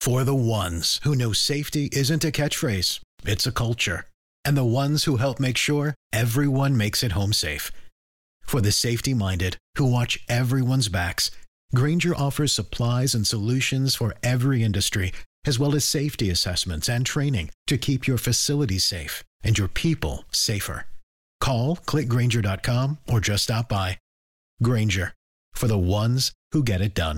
For the ones who know safety isn't a catchphrase, it's a culture. And the ones who help make sure everyone makes it home safe. For the safety-minded who watch everyone's backs, Grainger offers supplies and solutions for every industry, as well as safety assessments and training to keep your facilities safe and your people safer. Call, click Grainger.com, or just stop by. Grainger, for the ones who get it done.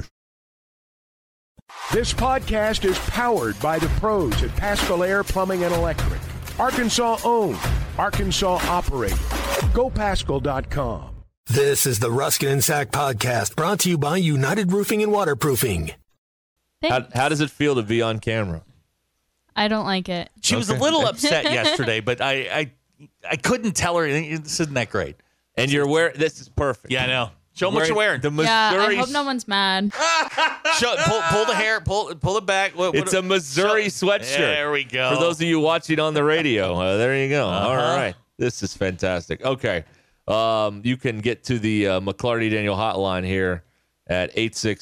This podcast is powered by the pros at Paschal Air Plumbing and Electric. Arkansas owned, Arkansas operated. GoPaschal.com. This is the Ruskin and Sack podcast, brought to you by United Roofing and Waterproofing. How does it feel to be on camera? I don't like it. She was a little upset yesterday, but I couldn't tell her this isn't that great. And you're wearing, this is perfect. Yeah, I know. Show them what you're wearing. The Missouri. Yeah, I hope no one's mad. Pull the hair, pull it back. It's a Missouri sweatshirt. There we go. For those of you watching on the radio, there you go. All right. This is fantastic. Okay. You can get to the McLarty Daniel hotline here at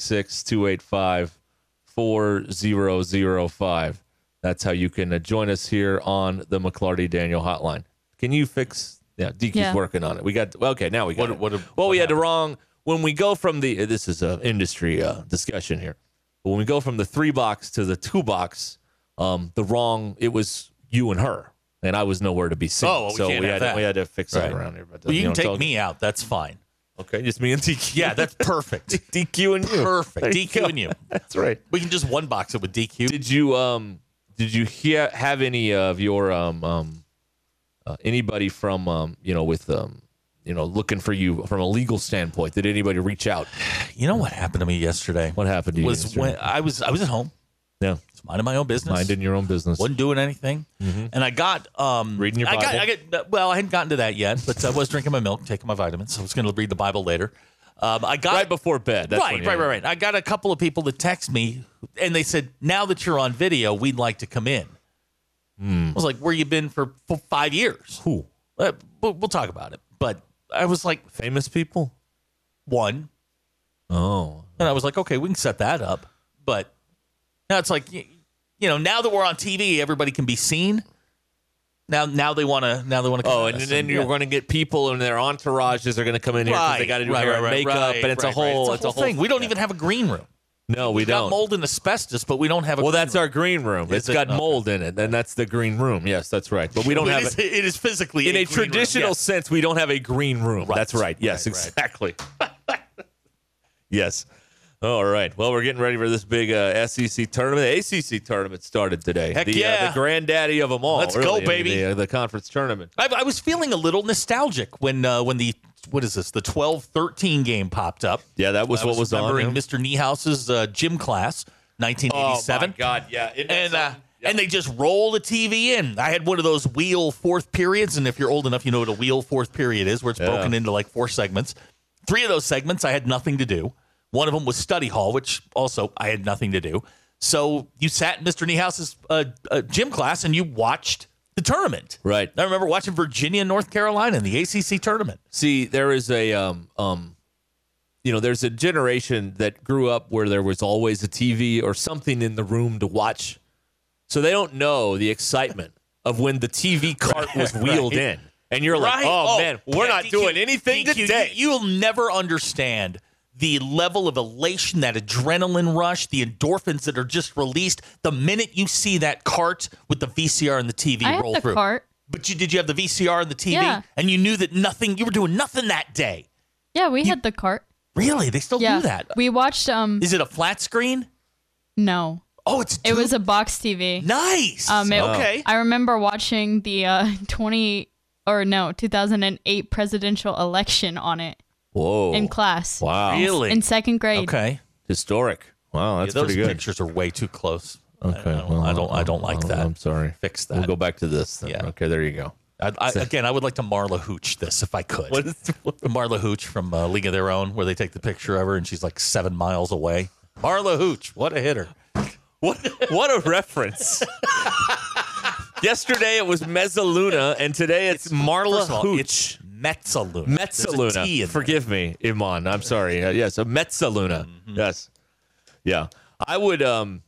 866-285-4005. That's how you can join us here on the McLarty Daniel hotline. Can you fix? Yeah, DQ's working on it. We got now we got it. We had the wrong when we go from the this is an industry discussion here. But when we go from the 3-box to the 2-box, it was you and her. And I was nowhere to be seen. Oh, well, we had to fix that around here. But, well, you can take me out. That's fine. Okay, just me and DQ. Yeah, that's perfect. DQ and you. Perfect. DQ and you. That's right. We can just one box it with DQ. Did you have any of your anybody from looking for you from a legal standpoint? Did anybody reach out? You know what happened to me yesterday? What happened to you? When I was at home. Yeah. Just minding my own business. Minding your own business. Wasn't doing anything. Mm-hmm. And I got reading your Bible. I hadn't gotten to that yet, but I was drinking my milk, taking my vitamins. So I was going to read the Bible later. I got right before bed. That's right. I got a couple of people that text me, and they said, "Now that you're on video, we'd like to come in." I was like, "Where you been for 5 years?" Who? We'll talk about it. But I was like, famous people. One. Oh. And I was like, okay, we can set that up. But now it's like, now that we're on TV, everybody can be seen. Now they want to. Oh, and then you're going to get people and their entourages are going to come in here because they got to do hair and makeup, and it's a whole thing. We don't even have a green room. No, we don't. Got mold and asbestos, but we don't have a. Well, green that's room. Our green room. It's got mold in it, and that's the green room. Yes, that's right. But we don't have it. It is physically in a traditional sense. We don't have a green room. Right. That's right. Yes, exactly. Yes. All right. Well, we're getting ready for this big SEC tournament. The ACC tournament started today. Heck the granddaddy of them all. Let's go, baby. The conference tournament. I was feeling a little nostalgic when the what is this? The 12-13 game popped up. Yeah, that was what was on. Remembering Mr. Niehouse's gym class, 1987. Oh my God! Yeah, and they just roll the TV in. I had one of those wheel fourth periods, and if you're old enough, you know what a wheel fourth period is, where it's broken into like 4 segments. 3 of those segments I had nothing to do. One of them was study hall, which also I had nothing to do. So you sat in Mr. Niehouse's gym class and you watched the tournament. Right. I remember watching Virginia and North Carolina in the ACC tournament. See, there is a there's a generation that grew up where there was always a TV or something in the room to watch. So they don't know the excitement of when the TV cart was wheeled in. And you're like, man, we're not doing anything today. You'll never understand the level of elation, that adrenaline rush, the endorphins that are just released the minute you see that cart with the VCR and the TV roll through. Cart. But did you have the VCR and the TV? Yeah. And you knew that you were doing nothing that day. Yeah, we had the cart. Really? They still do that? We watched Is it a flat screen? No. Oh, it was a box TV. Nice. Okay. I remember watching the 2008 presidential election on it. Whoa. In class. Wow. Really? In 2nd grade. Okay. Historic. Wow, that's pretty good. Those pictures are way too close. Okay. I don't like that. I'm sorry. Fix that. We'll go back to this then. Yeah. Okay, there you go. Again, I would like to Marla Hooch this if I could. What is Marla Hooch from League of Their Own, where they take the picture of her and she's like 7 miles away. Marla Hooch, what a hitter. What a reference. Yesterday it was Mezzaluna, and today it's Marla Hooch. It's Mezzaluna. Mezzaluna. Forgive me, Iman. I'm sorry. Yes, a Mezzaluna. Mm-hmm. Yes. Yeah. I would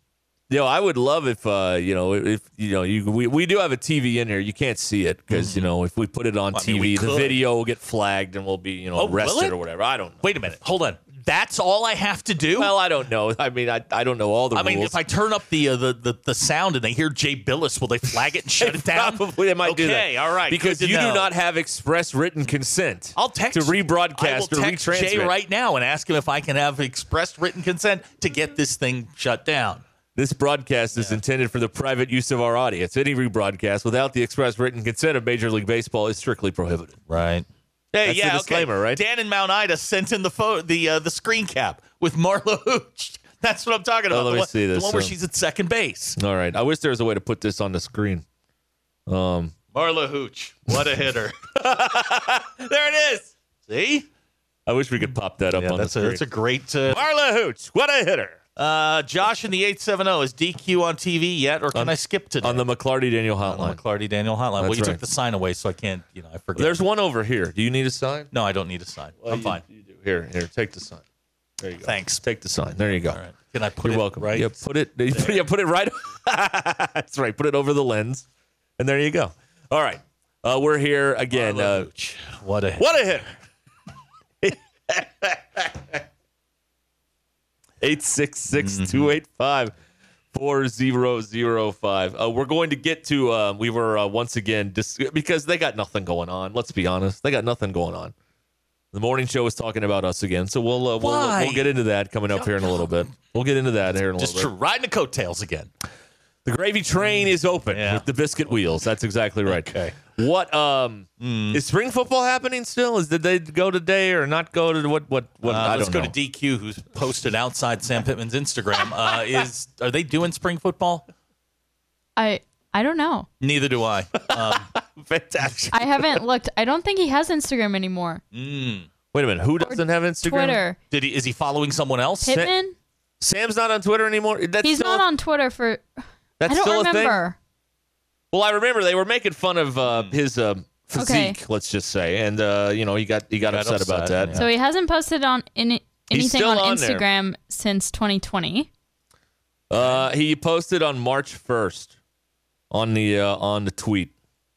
I would love if we do have a TV in here. You can't see it because if we put it on TV, the video will get flagged and we'll be arrested or whatever. I don't know. Wait a minute, hold on. That's all I have to do? Well, I don't know. I mean, I don't know all the rules. I mean, if I turn up the sound and they hear Jay Billis, will they flag it and shut it down? Probably they might do that. Okay, all right. Because you do not have express written consent. I'll text to rebroadcast or text retransmit. Jay right now and ask him if I can have express written consent to get this thing shut down. This broadcast is intended for the private use of our audience. Any rebroadcast without the express written consent of Major League Baseball is strictly prohibited. Right. Hey, That's the disclaimer, right? Dan in Mount Ida sent in the screen cap with Marla Hooch. That's what I'm talking about. Let me see this. The one where she's at second base. All right. I wish there was a way to put this on the screen. Marla Hooch. What a hitter. There it is. See? I wish we could pop that up on the screen. That's a great... Marla Hooch. What a hitter. Josh in the 870, is DQ on TV yet, or can I skip today? On the McClarty Daniel hotline. On the McClarty Daniel hotline. That's well, you right. took the sign away, so I can't, I forget. There's one over here. Do you need a sign? No, I don't need a sign. Well, I'm fine. You do. Here, take the sign. There you go. Thanks. Take the sign. There you go. All right. Can I put You're it welcome. right? Yeah, put it right. That's right. Put it over the lens, and there you go. All right. We're here again. What a hitter. 866-285-4005. We're going to get to, we were once again, because they got nothing going on. Let's be honest. They got nothing going on. The morning show is talking about us again. So we'll get into that coming up here in a little bit. We'll get into that here in a little bit. Just riding the coattails again. The gravy train is open with the biscuit wheels. That's exactly right. Okay. What is spring football happening still? Did they go today or not go to what? Let's go to DQ, who's posted outside Sam Pittman's Instagram. Are they doing spring football? I don't know. Neither do I. Fantastic. I haven't looked. I don't think he has Instagram anymore. Wait a minute. Who doesn't have Instagram? Twitter. Is he following someone else? Pittman? Sam's not on Twitter anymore. He's not on Twitter for. That's I don't still remember. A thing? Well, I remember they were making fun of his physique, let's just say, and he got upset about that. Yeah. So he hasn't posted on anything on Instagram since 2020. He posted on March 1st on the tweet.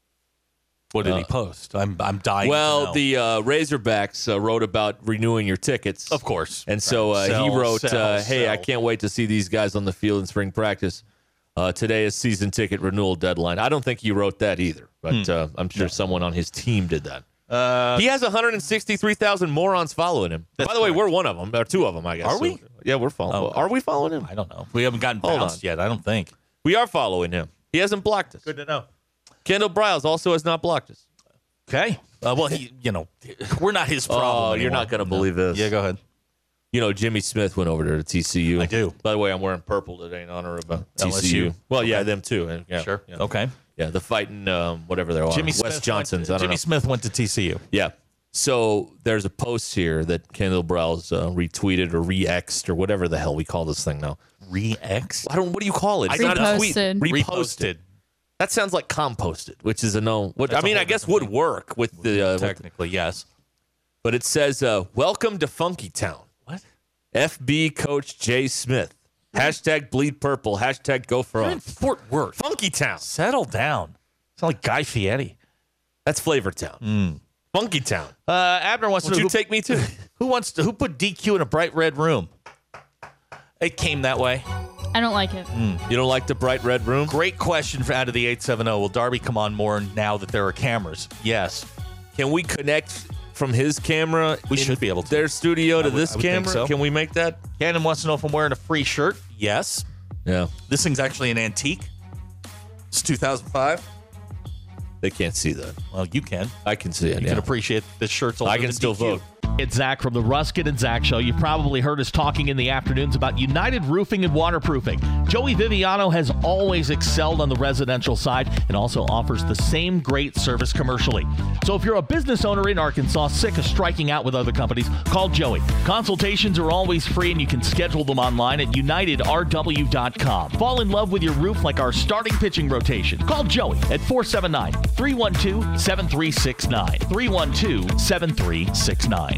What did he post? I'm dying. Well, to know. the Razorbacks wrote about renewing your tickets, of course, and so he wrote, "Hey, I can't wait to see these guys on the field in spring practice. Today is season ticket renewal deadline." I don't think he wrote that either, but I'm sure someone on his team did that. He has 163,000 morons following him. By the way, we're one of them, or two of them, I guess. Are we? So, yeah, we're following. Are we following him? I don't know. We haven't gotten bounced yet. I don't think we are following him. He hasn't blocked us. Good to know. Kendall Briles also has not blocked us. Okay. Well, we're not his problem. Oh, you're not going to believe this. Yeah, go ahead. Jimmy Smith went over there to TCU. I do. By the way, I'm wearing purple today in honor of LSU. TCU. Well, yeah, them too. Yeah, sure. Yeah. Okay. Yeah, the fighting, whatever they are. West Johnsons. Jimmy Smith went to TCU. Yeah. So there's a post here that Kendall Briles retweeted or re-X'd or whatever the hell we call this thing now. Re-X? What do you call it? It's not a tweet. Reposted. That sounds like composted, which is a no. I guess would work with the technically, yes. But it says, "Welcome to Funky Town." What? FB coach Jay Smith. Hashtag bleed purple. Hashtag go for We're in Fort Worth. Funky Town. Settle down. It's not like Guy Fieri. That's Flavor Town. Funky Town. Abner wants to know. Would you take me too? Who put DQ in a bright red room? It came that way. I don't like it. You don't like the bright red room? Great question out of the 870. Will Darby come on more now that there are cameras? Yes. Can we connect from his camera? We should be able to. Their studio to this camera? Think so. Can we make that? Cannon wants to know if I'm wearing a free shirt. Yes. Yeah. This thing's actually an antique. It's 2005. They can't see that. Well, you can. I can see it. You can appreciate this shirt's older I can than still DQ. vote. It's Zach from the Ruskin and Zach Show. You probably heard us talking in the afternoons about United Roofing and Waterproofing. Joey Viviano has always excelled on the residential side and also offers the same great service commercially. So if you're a business owner in Arkansas sick of striking out with other companies, call Joey. Consultations are always free and you can schedule them online at unitedrw.com. Fall in love with your roof like our starting pitching rotation. Call Joey at 479-312-7369. 312-7369.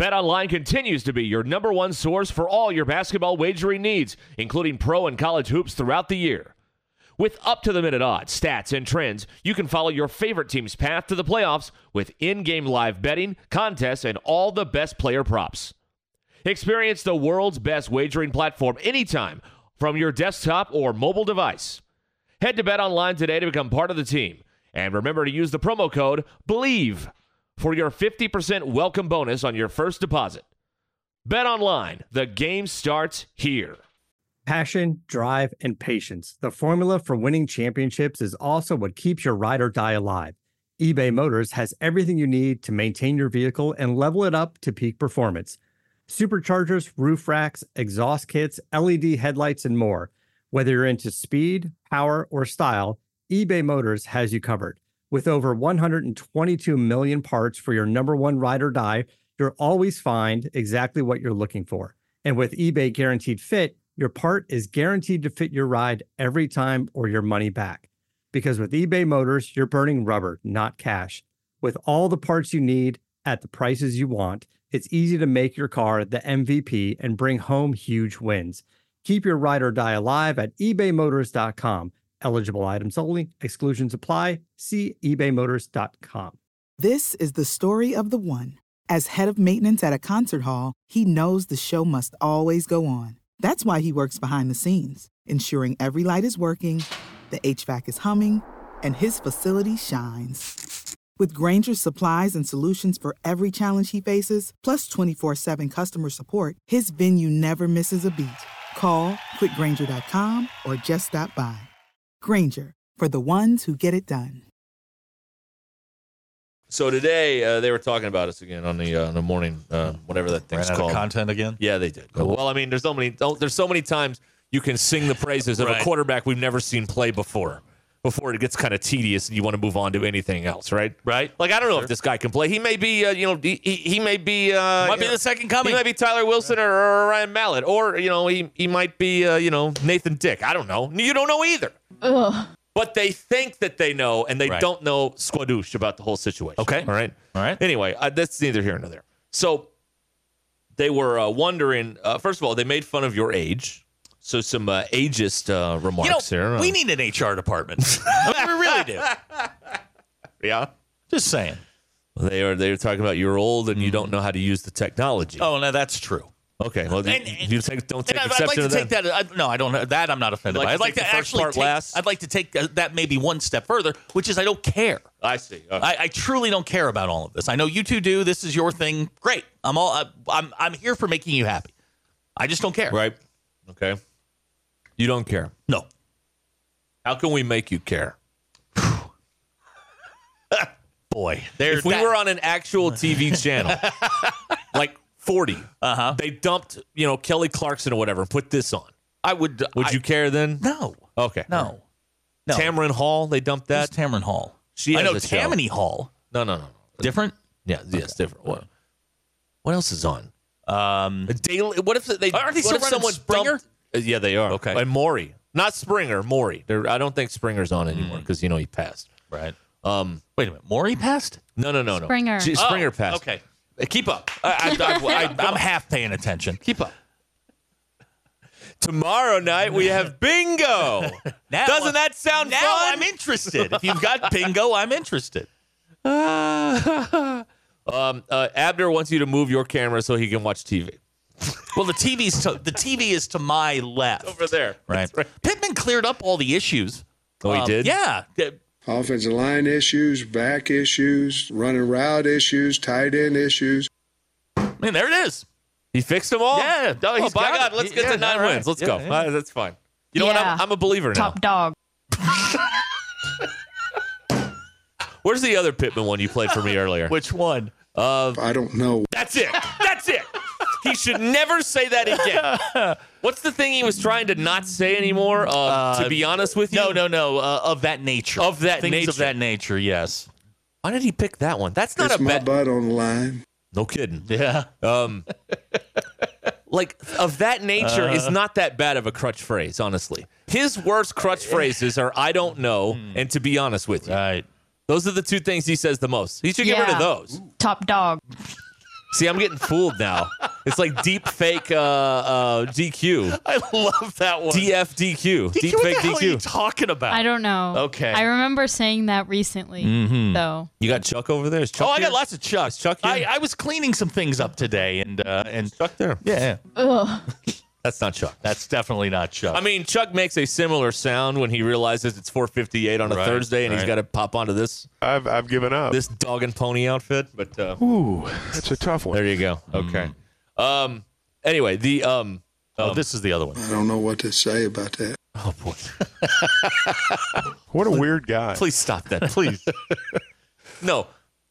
BetOnline continues to be your number one source for all your basketball wagering needs, including pro and college hoops throughout the year. With up-to-the-minute odds, stats, and trends, you can follow your favorite team's path to the playoffs with in-game live betting, contests, and all the best player props. Experience the world's best wagering platform anytime from your desktop or mobile device. Head to BetOnline today to become part of the team. And remember to use the promo code BELIEVE for your 50% welcome bonus on your first deposit. BetOnline, the game starts here. Passion, drive, and patience. The formula for winning championships is also what keeps your ride or die alive. eBay Motors has everything you need to maintain your vehicle and level it up to peak performance. Superchargers, roof racks, exhaust kits, LED headlights, and more. Whether you're into speed, power, or style, eBay Motors has you covered. With over 122 million parts for your number one ride or die, you'll always find exactly what you're looking for. And with eBay Guaranteed Fit, your part is guaranteed to fit your ride every time or your money back. Because with eBay Motors, you're burning rubber, not cash. With all the parts you need at the prices you want, it's easy to make your car the MVP and bring home huge wins. Keep your ride or die alive at ebaymotors.com. Eligible items only. Exclusions apply. See ebaymotors.com. This is the story of the one. As head of maintenance at a concert hall, he knows the show must always go on. That's why he works behind the scenes, ensuring every light is working, the HVAC is humming, and his facility shines. With Grainger's supplies and solutions for every challenge he faces, plus 24/7 customer support, his venue never misses a beat. Call quickgrainger.com or just stop by. Grainger, for the ones who get it done. So today they were talking about us again on the morning, whatever that thing's called. Content again? Yeah, they did. Cool. Well, I mean, there's so many times you can sing the praises of a quarterback we've never seen play before it gets kind of tedious and you want to move on to anything else, right? Right. Like I don't know if this guy can play. He may be, he may be, might be the second coming. He might be Tyler Wilson or Ryan Mallett, or he might be, Nathan Dick. I don't know. You don't know either. Ugh. But they think that they know, and they don't know squadoosh about the whole situation. Okay. All right. Anyway, that's neither here nor there. So they were wondering, first of all, they made fun of your age. So some ageist remarks here. We need an HR department. I mean, we really do. Yeah. Just saying. They were talking about you're old and you don't know how to use the technology. Oh, no, that's true. Okay, well, don't take exception like to that. Take that. No, I don't. That I'm not offended by. I'd like to actually I'd like to take that maybe one step further, which is I don't care. I see. Okay. I truly don't care about all of this. I know you two do. This is your thing. Great. I'm here for making you happy. I just don't care. Right. Okay. You don't care. No. How can we make you care? Boy, if we were on an actual TV channel, like 40, they dumped, Kelly Clarkson or whatever, and put this on. Would you care then? No. Okay. No. Tamron Hall, they dumped that. Who's Tamron Hall? I know Tammany Hall. No. Different? Yeah. Yes, different. What else is on? Daily. What if they? Aren't they still running Springer? Yeah, they are. Okay. And Maury, not Springer. Maury. I don't think Springer's on anymore because he passed. Right. Wait a minute. Maury passed? No. Springer. Springer passed. Okay. Keep up. I'm half paying attention. Keep up. Tomorrow night we have bingo. Doesn't that sound fun? Now I'm interested. If you've got bingo, I'm interested. Abner wants you to move your camera so he can watch TV. Well, the TV is to my left. Over there. Right. Pittman cleared up all the issues. Oh, he did? Yeah. Offensive line issues, back issues, running route issues, tight end issues. Man, there it is. He fixed them all? Yeah. No, by God, let's get to 9 wins. Let's go. That's fine. You know what? I'm a believer now. Top dog. Where's the other Pittman one you played for me earlier? Which one? I don't know. That's it. He should never say that again. What's the thing he was trying to not say anymore? To be honest with you? No. Of that nature. Of that Things nature. of that nature, yes. Why did he pick that one? That's not It's a my bad. butt on the line. No kidding. Yeah. Like, of that nature is not that bad of a crutch phrase, honestly. His worst crutch phrases are I don't know and to be honest with you. Right. Those are the two things he says the most. He should get rid of those. Top dog. See, I'm getting fooled now. It's like deep fake DQ. I love that one. DFDQ. Deep what fake the hell DQ. are you talking about? I don't know. Okay. I remember saying that recently, though. You got Chuck over there? Is Chuck I here? got lots of Chuck. Is Chuck here? I was cleaning some things up today, and Chuck there. Yeah. Ugh. That's not Chuck. That's definitely not Chuck. I mean, Chuck makes a similar sound when he realizes it's 4:58 on a Thursday and he's got to pop onto this. I've given up. This dog and pony outfit, but ooh, that's a tough one. There you go. Okay. Anyway, this is the other one. I don't know what to say about that. Oh boy. What a weird guy. Please stop that, please. No.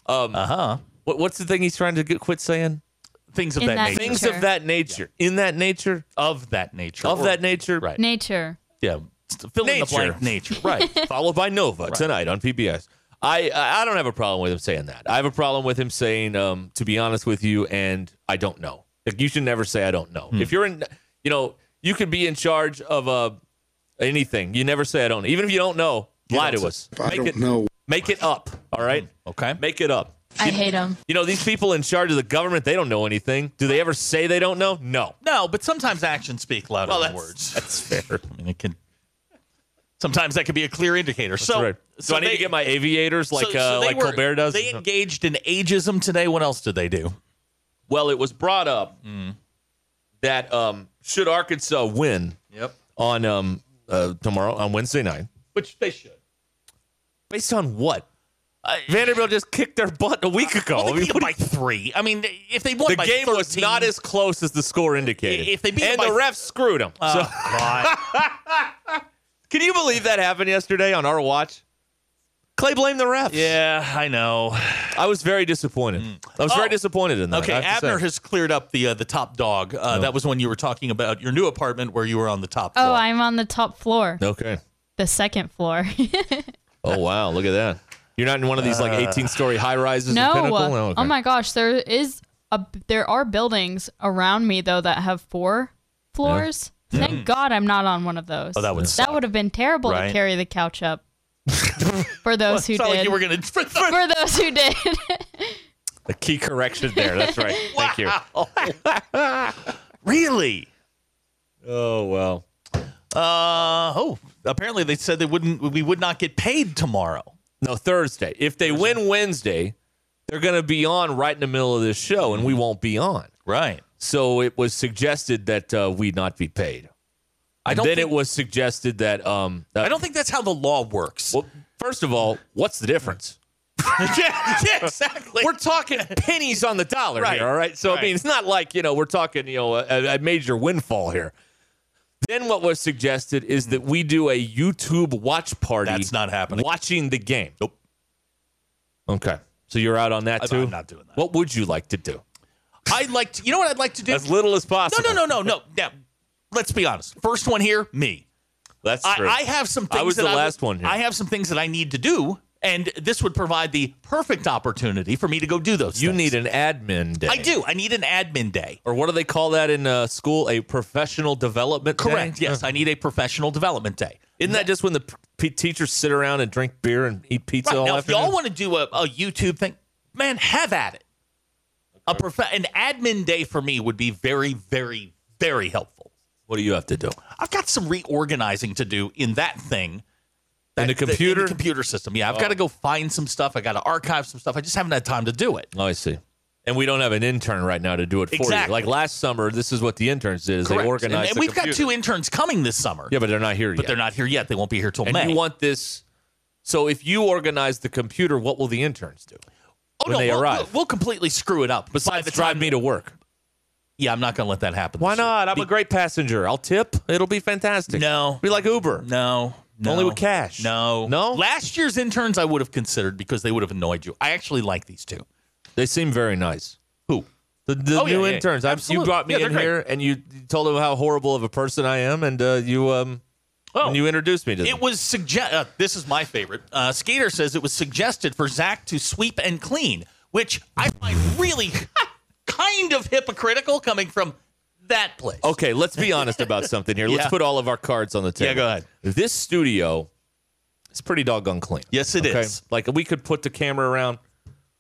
What's the thing he's trying to quit saying? Things of that nature. Things of that nature. Yeah. In that nature. Of that nature. Of that nature. Right. Nature. Yeah. Fill in the blank nature. Right. Followed by Nova tonight on PBS. I don't have a problem with him saying that. I have a problem with him saying, to be honest with you, and I don't know. Like, you should never say I don't know. If you're in, you could be in charge of anything. You never say I don't know. Even if you don't know, lie to us. I don't know. Make it up. All right? Okay. Make it up. I hate him. These people in charge of the government, they don't know anything. Do they ever say they don't know? No. No, but sometimes actions speak louder than words. That's fair. I mean, it can. Sometimes that could be a clear indicator. That's right. So I need to get my aviators like Colbert does? They engaged in ageism today. What else did they do? Well, it was brought up that should Arkansas win on tomorrow, on Wednesday night, which they should. Based on what? Vanderbilt just kicked their butt a week ago. Well, they beat them by 3. I mean, if they won by 13. The game was not as close as the score indicated. If they beat them and the refs screwed them. God. Can you believe that happened yesterday on our watch? Clay blamed the refs. Yeah, I know. I was very disappointed. I was very disappointed in that. Okay, Abner has cleared up the top dog. That was when you were talking about your new apartment where you were on the top floor. Oh, I'm on the top floor. Okay. The second floor. Oh, wow. Look at that. You're not in one of these 18-story high-rises no. in Pinnacle? No. Okay. Oh, my gosh. There are buildings around me, though, that have 4 floors. Yeah. Thank God I'm not on one of those. Oh, that would suck. That would have been terrible to carry the couch up. For those who did. Like you were gonna, for those who did. The key correction there. That's right. Thank you. Really? Oh, well. Apparently they said we would not get paid tomorrow. No, Thursday. If they win Wednesday, they're going to be on right in the middle of this show, and we won't be on. Right. So it was suggested that we not be paid. It was suggested that I don't think that's how the law works. Well, first of all, what's the difference? yeah, exactly. We're talking pennies on the dollar here, all right? So, I mean, it's not like, we're talking, a major windfall here. Then what was suggested is that we do a YouTube watch party. That's not happening. Watching the game. Nope. Okay. So you're out on that, too? I'm not doing that. What would you like to do? I'd like to, you know what I'd like to do? As little as possible. No. Now, let's be honest. First one here, me. That's true. I have some things I was the last one here. I have some things that I need to do, and this would provide the perfect opportunity for me to go do those things. You need an admin day. I do. I need an admin day. Or what do they call that in school? A professional development day? Correct. Yes, I need a professional development day. Isn't that just when the teachers sit around and drink beer and eat pizza all now, afternoon? If y'all want to do a YouTube thing, man, have at it. Okay. An admin day for me would be very, very, very helpful. What do you have to do? I've got some reorganizing to do in that thing. In the computer? In the computer system, yeah. I've got to go find some stuff. I got to archive some stuff. I just haven't had time to do it. Oh, I see. And we don't have an intern right now to do it for you. Like last summer, this is what the interns did, is Correct. They organized and we've got 2 interns coming this summer. Yeah, but they're not here yet. But they're not here yet. They won't be here till May. And you want this... So if you organize the computer, what will the interns do when they arrive? We'll completely screw it up. Besides drive me to work. Yeah, I'm not going to let that happen. Why not? I'm a great passenger. I'll tip. It'll be fantastic. No. Be like Uber. No. Only with cash. No. No? Last year's interns I would have considered because they would have annoyed you. I actually like these 2. They seem very nice. Who? The new interns. You brought me in here and you told them how horrible of a person I am, and you introduced me to them. It was this is my favorite. Skater says it was suggested for Zach to sweep and clean, which I find really kind of hypocritical coming from that place. Okay, let's be honest about something here. Let's put all of our cards on the table. Yeah, go ahead. This studio is pretty doggone clean. Yes, it is. Like, we could put the camera around.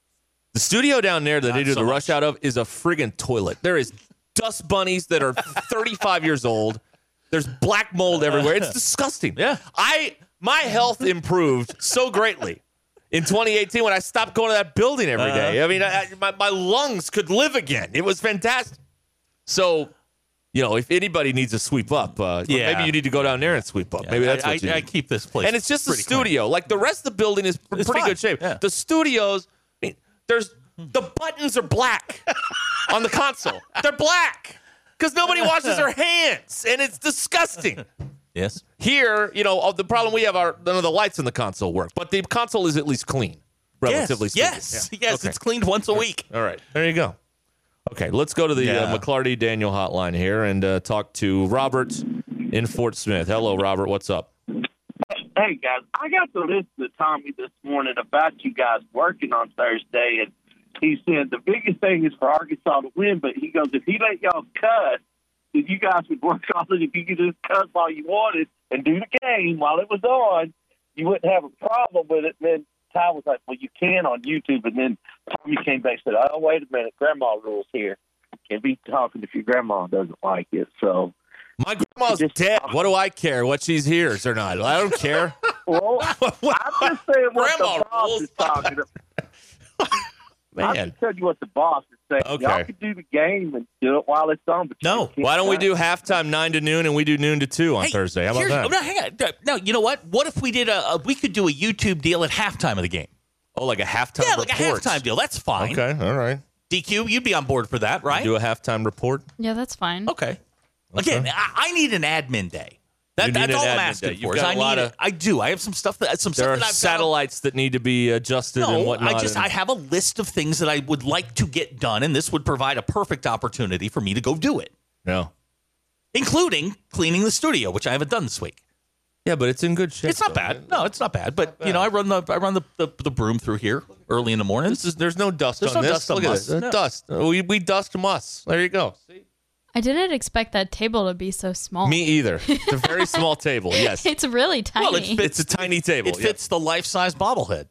The studio down there that Not they do so the much. rush out of is a friggin' toilet. There is dust bunnies that are 35 years old. There's black mold everywhere. It's disgusting. Yeah. My health improved so greatly in 2018 when I stopped going to that building every day. I mean, my lungs could live again. It was fantastic. So, if anybody needs to sweep up, maybe you need to go down there and sweep up. Maybe that's what you I need. keep this place. And it's just the pretty clean. studio. Like the rest of the building is pretty fine. good shape. Yeah. The studios, the buttons are black on the console. They're black because nobody washes their hands, and it's disgusting. Yes. Here, the problem we have are none of the lights in the console work, but the console is at least clean, relatively speaking. Yes. Yeah. Yes. Okay. It's cleaned once a week. All right. There you go. Okay, let's go to the McClarty Daniel hotline here and talk to Robert in Fort Smith. Hello, Robert. What's up? Hey, guys. I got to listen to Tommy this morning about you guys working on Thursday, and he said the biggest thing is for Arkansas to win, but he goes, if he let y'all cuss, then you guys would work on it. If you could just cuss all you wanted and do the game while it was on, you wouldn't have a problem with it. And then Ty was like, well, you can on YouTube. And then Tommy came back and said, oh, wait a minute, grandma rules here. Can't be talking if your grandma doesn't like it. So my grandma's dead. What do I care what she hears or not? I don't care. Well, I'm just saying what Grandma the boss rules. is talking about. I Man. can tell you what the boss is saying. Okay. Y'all can do the game and do it while it's on. But No. Why don't we do halftime 9 to noon and we do noon to 2 on Thursday? How about that? No, hang on. No, you know what? What if we did we could do a YouTube deal at halftime of the game? Oh, like a halftime Yeah, report? like a halftime deal. That's fine. Okay, all right. DQ, you'd be on board for that, right? Do a halftime report? Yeah, that's fine. Okay. Again, I need an admin day. You need That's an all I'm admin asking day. for. You've Is got a lot of- I do. I have some stuff that There are I've satellites that need to be adjusted and No, whatnot. I have a list of things that I would like to get done, and this would provide a perfect opportunity for me to go do it, No. including cleaning the studio, which I haven't done this week. Yeah, but it's in good shape. It's not bad. No, it's not bad. But I run the broom through here early in the morning. There's no dust There's on no this. dust on Look at muss. this. No. Dust. We dust muss. There you go. See? I didn't expect that table to be so small. Me either. It's a very small table. Yes. It's really tiny. Well, It's a tiny table. It fits the life-size bobblehead.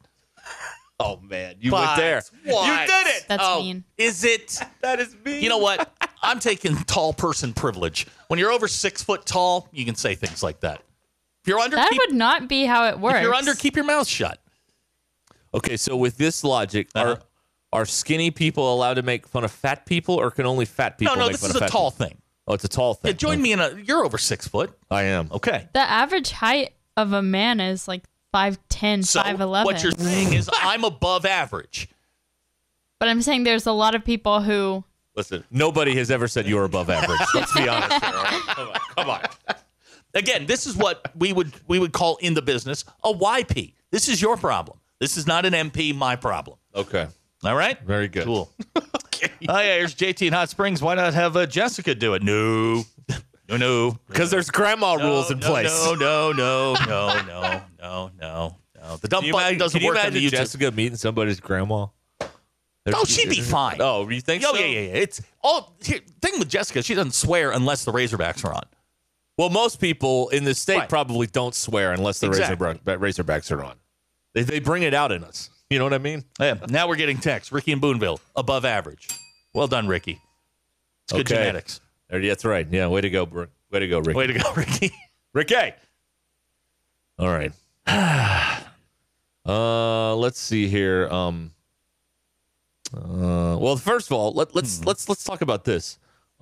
Oh man, you But went there. what? You did it. That's Oh, mean. Is it? That is mean. You know what? I'm taking tall person privilege. When you're over 6 foot tall, you can say things like that. If you're under, That would not be how it works. If you're under, keep your mouth shut. Okay, so with this logic, are skinny people allowed to make fun of fat people, or can only fat people No, make this fun is of a fat tall people? thing. Oh, it's a tall thing. Yeah, join me in a. You're over 6 foot. I am. Okay. The average height of a man is like 5'10", So 5'11". what you're saying is I'm above average. But I'm saying there's a lot of people who. Listen, nobody has ever said you're above average. Let's be honest here. All right? Come on. Again, this is what we would call in the business a YP. This is your problem. This is not an MP, my problem. Okay. All right? Very good. Cool. Okay. Oh, yeah, here's JT in Hot Springs. Why not have Jessica do it? No. Because there's grandma rules in place. No. The dump button doesn't work on the YouTube. Jessica meeting somebody's grandma? Oh, she'd be fine. Oh, you think so? Oh, yeah. It's thing with Jessica, she doesn't swear unless the Razorbacks are on. Well, most people in the state probably don't swear unless the Razorbacks are on. They bring it out in us. You know what I mean? Yeah. Now we're getting texts. Ricky in Boonville, above average. Well done, Ricky. It's good genetics. That's right. Yeah, way to go, way to go, Ricky. Way to go, Ricky. Ricky. All right. Let's see here. Well, first of all, let's talk about this. They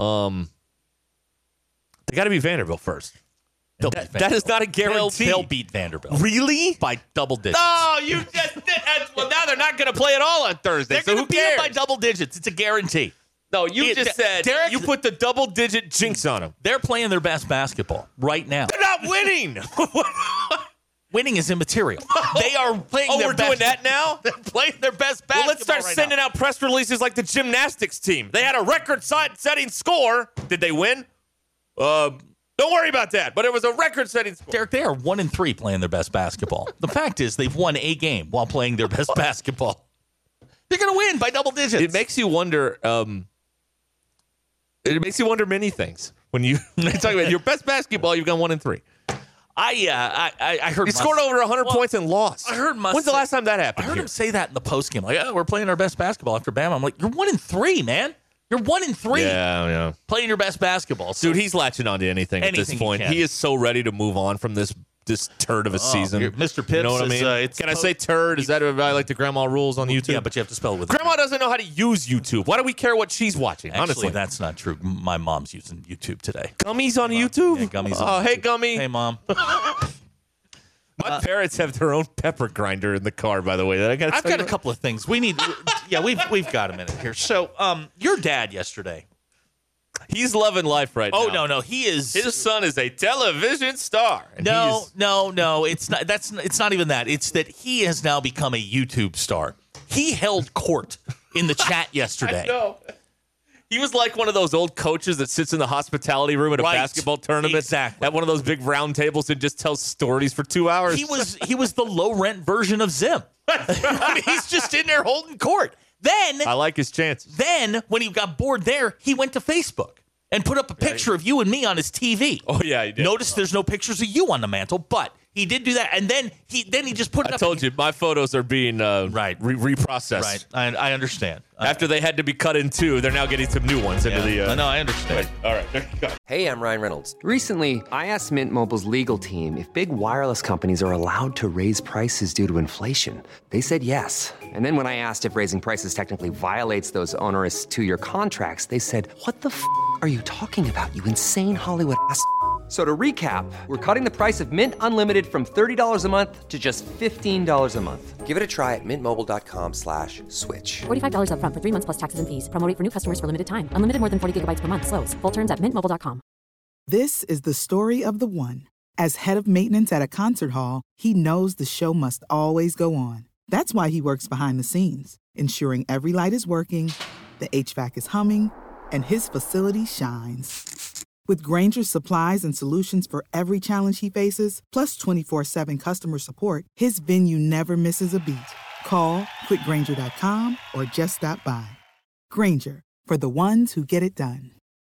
got to be Vanderbilt first. That is not a guarantee. They'll beat Vanderbilt. Really? By double digits. No, you just did. Well, now they're not going to play at all on Thursday. They're so going who to beat cares? them by double digits. It's a guarantee. No, you just said you put the double-digit jinx on them. They're playing their best basketball right now. They're not winning. Winning is immaterial. They are playing their best. Oh, we're doing that now? They're playing their best basketball. Well, let's start sending out press releases like the gymnastics team. They had a record-setting score. Did they win? Don't worry about that, but it was a record-setting score. Derek, they are 1-3 playing their best basketball. The fact is they've won a game while playing their best basketball. They're going to win by double digits. It makes you wonder. It makes you wonder many things when you talk about your best basketball. You've gone 1-3. I heard he scored over 100 points and lost. I heard When's the last time that happened? I heard him say that in the postgame. Like, we're playing our best basketball after Bama. I'm like, you're 1-3, man. You're 1-3. Yeah. Playing your best basketball. So, dude, he's latching on to anything at this point. He is so ready to move on from this turd of a season. Mr. Pips, you know what I mean? Can I say turd? Is that like the grandma rules on YouTube? Yeah, but you have to spell it with Grandma doesn't know how to use YouTube. Why do we care what she's watching? Actually, honestly, that's not true. My mom's using YouTube today. Gummy's on YouTube? Yeah, Gummy's on YouTube. Hey, Gummy. Hey, Mom. My parents have their own pepper grinder in the car, by the way. I've got a couple of things. We've got a minute here. So, your dad yesterday. He's loving life right now. Oh, no. He is. His son is a television star. No. It's not. It's not even that. It's that he has now become a YouTube star. He held court in the chat yesterday. I know. He was like one of those old coaches that sits in the hospitality room at a basketball tournament. Exactly. At one of those big round tables and just tells stories for 2 hours. He was the low rent version of Zim. I mean, he's just in there holding court. Then I like his chances. Then when he got bored there, he went to Facebook and put up a picture of you and me on his TV. Oh yeah, he did. Notice there's no pictures of you on the mantle, but he did do that, and then he just put it up. I told you, my photos are being reprocessed. Right, I understand. After they had to be cut in two, they're now getting some new ones into the. No, I understand. All right, there you go. Hey, I'm Ryan Reynolds. Recently, I asked Mint Mobile's legal team if big wireless companies are allowed to raise prices due to inflation. They said yes. And then when I asked if raising prices technically violates those onerous 2-year contracts, they said, "What the f*** are you talking about, you insane Hollywood ass?" So to recap, we're cutting the price of Mint Unlimited from $30 a month to just $15 a month. Give it a try at mintmobile.com/switch. $45 up front for 3 months plus taxes and fees. Promo rate for new customers for limited time. Unlimited more than 40 gigabytes per month. Slows full terms at mintmobile.com. This is the story of the one. As head of maintenance at a concert hall, he knows the show must always go on. That's why he works behind the scenes, ensuring every light is working, the HVAC is humming, and his facility shines. With Grainger's supplies and solutions for every challenge he faces, plus 24/7 customer support, his venue never misses a beat. Call quickgrainger.com or just stop by. Grainger, for the ones who get it done.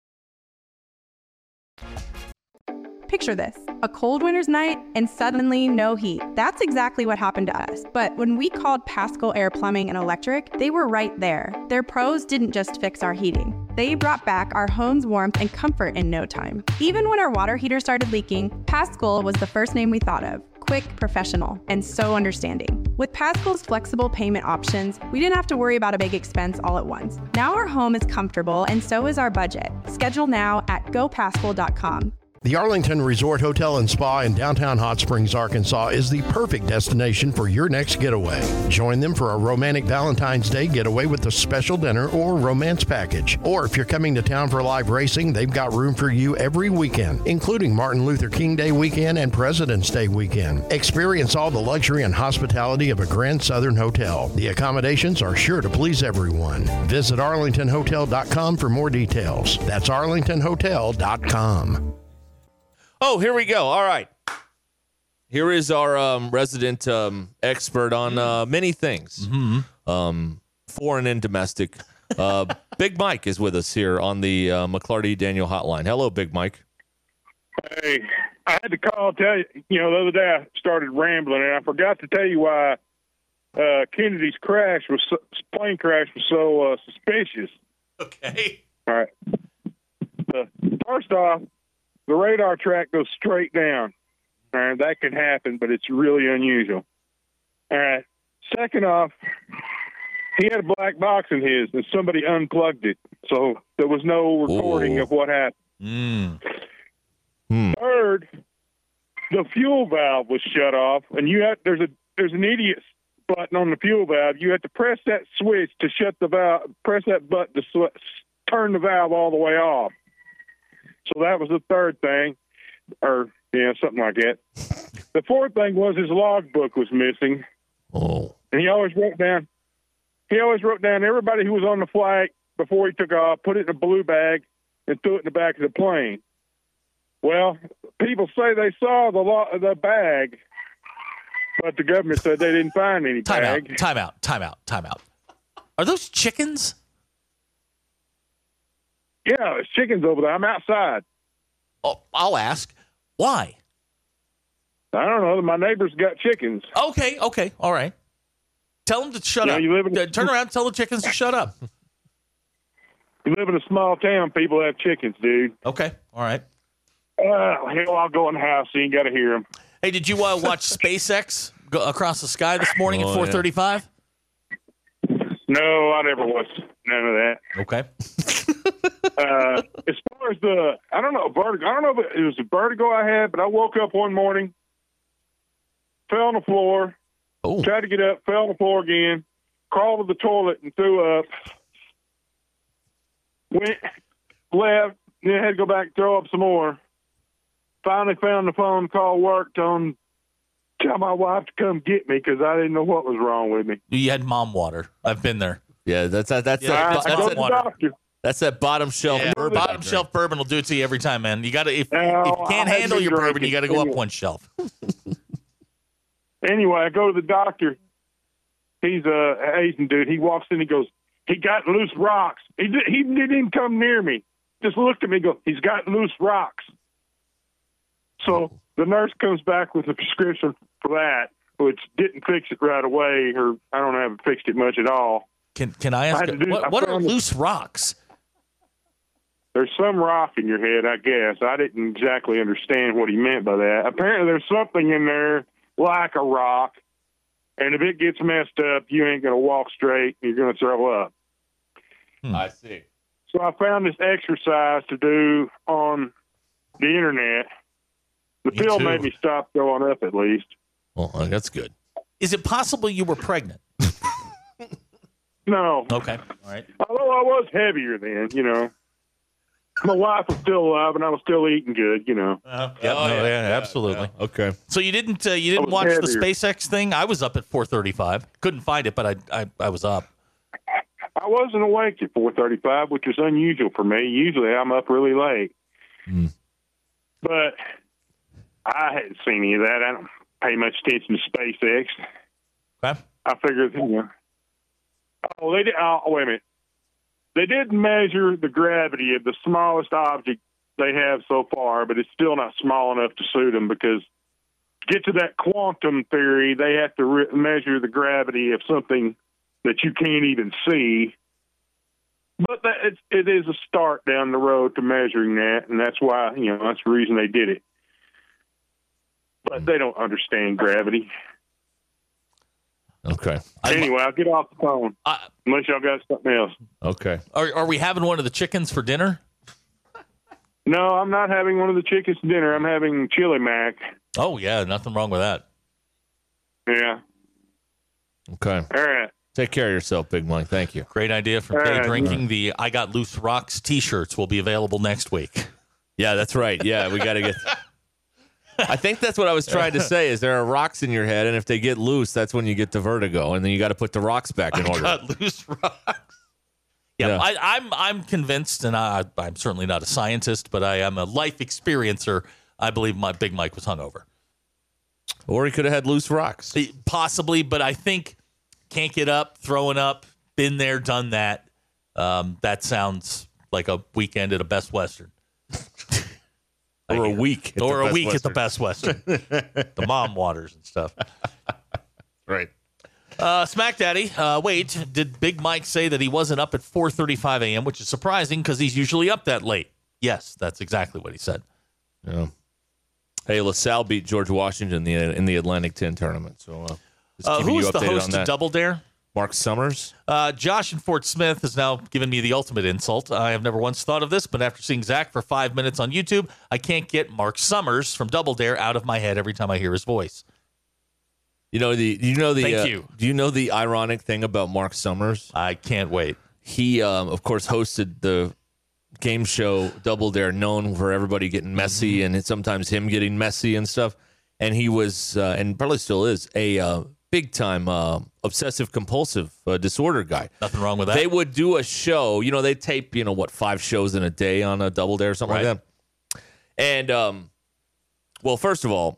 Picture this, a cold winter's night and suddenly no heat. That's exactly what happened to us. But when we called Paschal Air Plumbing and Electric, they were right there. Their pros didn't just fix our heating. They brought back our home's warmth and comfort in no time. Even when our water heater started leaking, Paschal was the first name we thought of. Quick, professional, and so understanding. With Paschal's flexible payment options, we didn't have to worry about a big expense all at once. Now our home is comfortable and so is our budget. Schedule now at gopaschal.com. The Arlington Resort Hotel and Spa in downtown Hot Springs, Arkansas is the perfect destination for your next getaway. Join them for a romantic Valentine's Day getaway with a special dinner or romance package. Or if you're coming to town for live racing, they've got room for you every weekend, including Martin Luther King Day weekend and President's Day weekend. Experience all the luxury and hospitality of a Grand Southern hotel. The accommodations are sure to please everyone. Visit arlingtonhotel.com for more details. That's arlingtonhotel.com. Oh, here we go. All right. Here is our resident expert on many things, foreign and domestic. Big Mike is with us here on the McLarty Daniel Hotline. Hello, Big Mike. Hey, I had to call and tell you, the other day I started rambling, and I forgot to tell you why Kennedy's plane crash was so suspicious. Okay. All right. First off, the radar track goes straight down. All right, that can happen, but it's really unusual. All right. Second off, he had a black box in his, and somebody unplugged it, so there was no recording of what happened. Third, the fuel valve was shut off, and there's an idiot button on the fuel valve. You have to press that switch to shut the valve. Press that button to turn the valve all the way off. So that was the third thing, or something like that. The fourth thing was his logbook was missing. Oh. And he always wrote down everybody who was on the flight before he took off, put it in a blue bag, and threw it in the back of the plane. Well, people say they saw the bag, but the government said they didn't find any bag. Time out. Are those chickens? Yeah, there's chickens over there. I'm outside. Oh, I'll ask. Why? I don't know. My neighbor's got chickens. Okay. All right. Tell them to shut up. Turn around and tell the chickens to shut up. You live in a small town. People have chickens, dude. Okay. All right. Hell, I'll go in the house so you got to hear them. Hey, did you watch SpaceX go across the sky this morning at 4:35? No, I never watched none of that. Okay. As far as I don't know if it was a vertigo I had, but I woke up one morning, fell on the floor, tried to get up, fell on the floor again, crawled to the toilet and threw up, went left, then had to go back and throw up some more. Finally found the phone, called work, tell my wife to come get me because I didn't know what was wrong with me. You had mom water. I've been there. Yeah, that's I go to the doctor. That's that bottom shelf bourbon. Bottom shelf bourbon will do it to you every time, man. You got to if you can't handle your bourbon, you got to go up one shelf. Anyway, I go to the doctor. He's a Asian dude. He walks in. He goes, "He got loose rocks." He didn't even come near me. Just looked at me. And go, "He's got loose rocks." So the nurse comes back with a prescription for that, which didn't fix it right away, or I don't have fixed it much at all. Can I ask what are loose rocks? There's some rock in your head, I guess. I didn't exactly understand what he meant by that. Apparently there's something in there like a rock, and if it gets messed up, you ain't going to walk straight. You're going to throw up. I see. So I found this exercise to do on the internet. The pill made me stop throwing up at least. Well, that's good. Is it possible you were pregnant? No. Okay. All right. Although I was heavier then, you know. My wife was still alive, and I was still eating good, you know. Absolutely. Yeah. Okay. So you didn't watch the SpaceX thing? I was up at 4:35. Couldn't find it, but I was up. I wasn't awake at 4:35, which is unusual for me. Usually I'm up really late. But I hadn't seen any of that. I don't pay much attention to SpaceX. Okay. I figured, you know. Oh, they did. Oh, wait a minute. They did measure the gravity of the smallest object they have so far, but it's still not small enough to suit them because to get to that quantum theory, they have to measure the gravity of something that you can't even see. But it is a start down the road to measuring that, and that's why, you know, that's the reason they did it. But they don't understand gravity. Okay. Anyway, I'll get off the phone unless y'all got something else. Okay. Are we having one of the chickens for dinner? No, I'm not having one of the chickens for dinner. I'm having chili mac. Oh, yeah. Nothing wrong with that. Yeah. Okay. All right. Take care of yourself, Big Mike. Thank you. Great idea from Day Drinking. The I Got Loose Rocks T-shirts will be available next week. Yeah, that's right. Yeah, we got to get... I think that's what I was trying to say is there are rocks in your head, and if they get loose, that's when you get the vertigo, and then you got to put the rocks back in order. I got loose rocks. Yeah. I'm convinced, and I'm certainly not a scientist, but I am a life experiencer. I believe my Big Mike was hungover. Or he could have had loose rocks. Possibly, but I think can't get up, throwing up, been there, done that. That sounds like a weekend at a Best Western. Or a week. Or a week at the Best Western. The mom waters and stuff. Right. Smack Daddy, wait, did Big Mike say that he wasn't up at 4:35 a.m., which is surprising because he's usually up that late? Yes, that's exactly what he said. Yeah. Hey, LaSalle beat George Washington in the Atlantic 10 tournament. So, who is the host of Double Dare? Mark Summers. Josh in Fort Smith has now given me the ultimate insult. I have never once thought of this, but after seeing Zach for 5 minutes on YouTube, I can't get Mark Summers from Double Dare out of my head every time I hear his voice. Thank you. Do you know the ironic thing about Mark Summers? I can't wait. He, of course, hosted the game show Double Dare, known for everybody getting messy and sometimes him getting messy and stuff. And he was, and probably still is, a big-time obsessive-compulsive disorder guy. Nothing wrong with that. They would do a show. You know, they tape, 5 shows in a day on a Double Dare or something like that. And, well, first of all,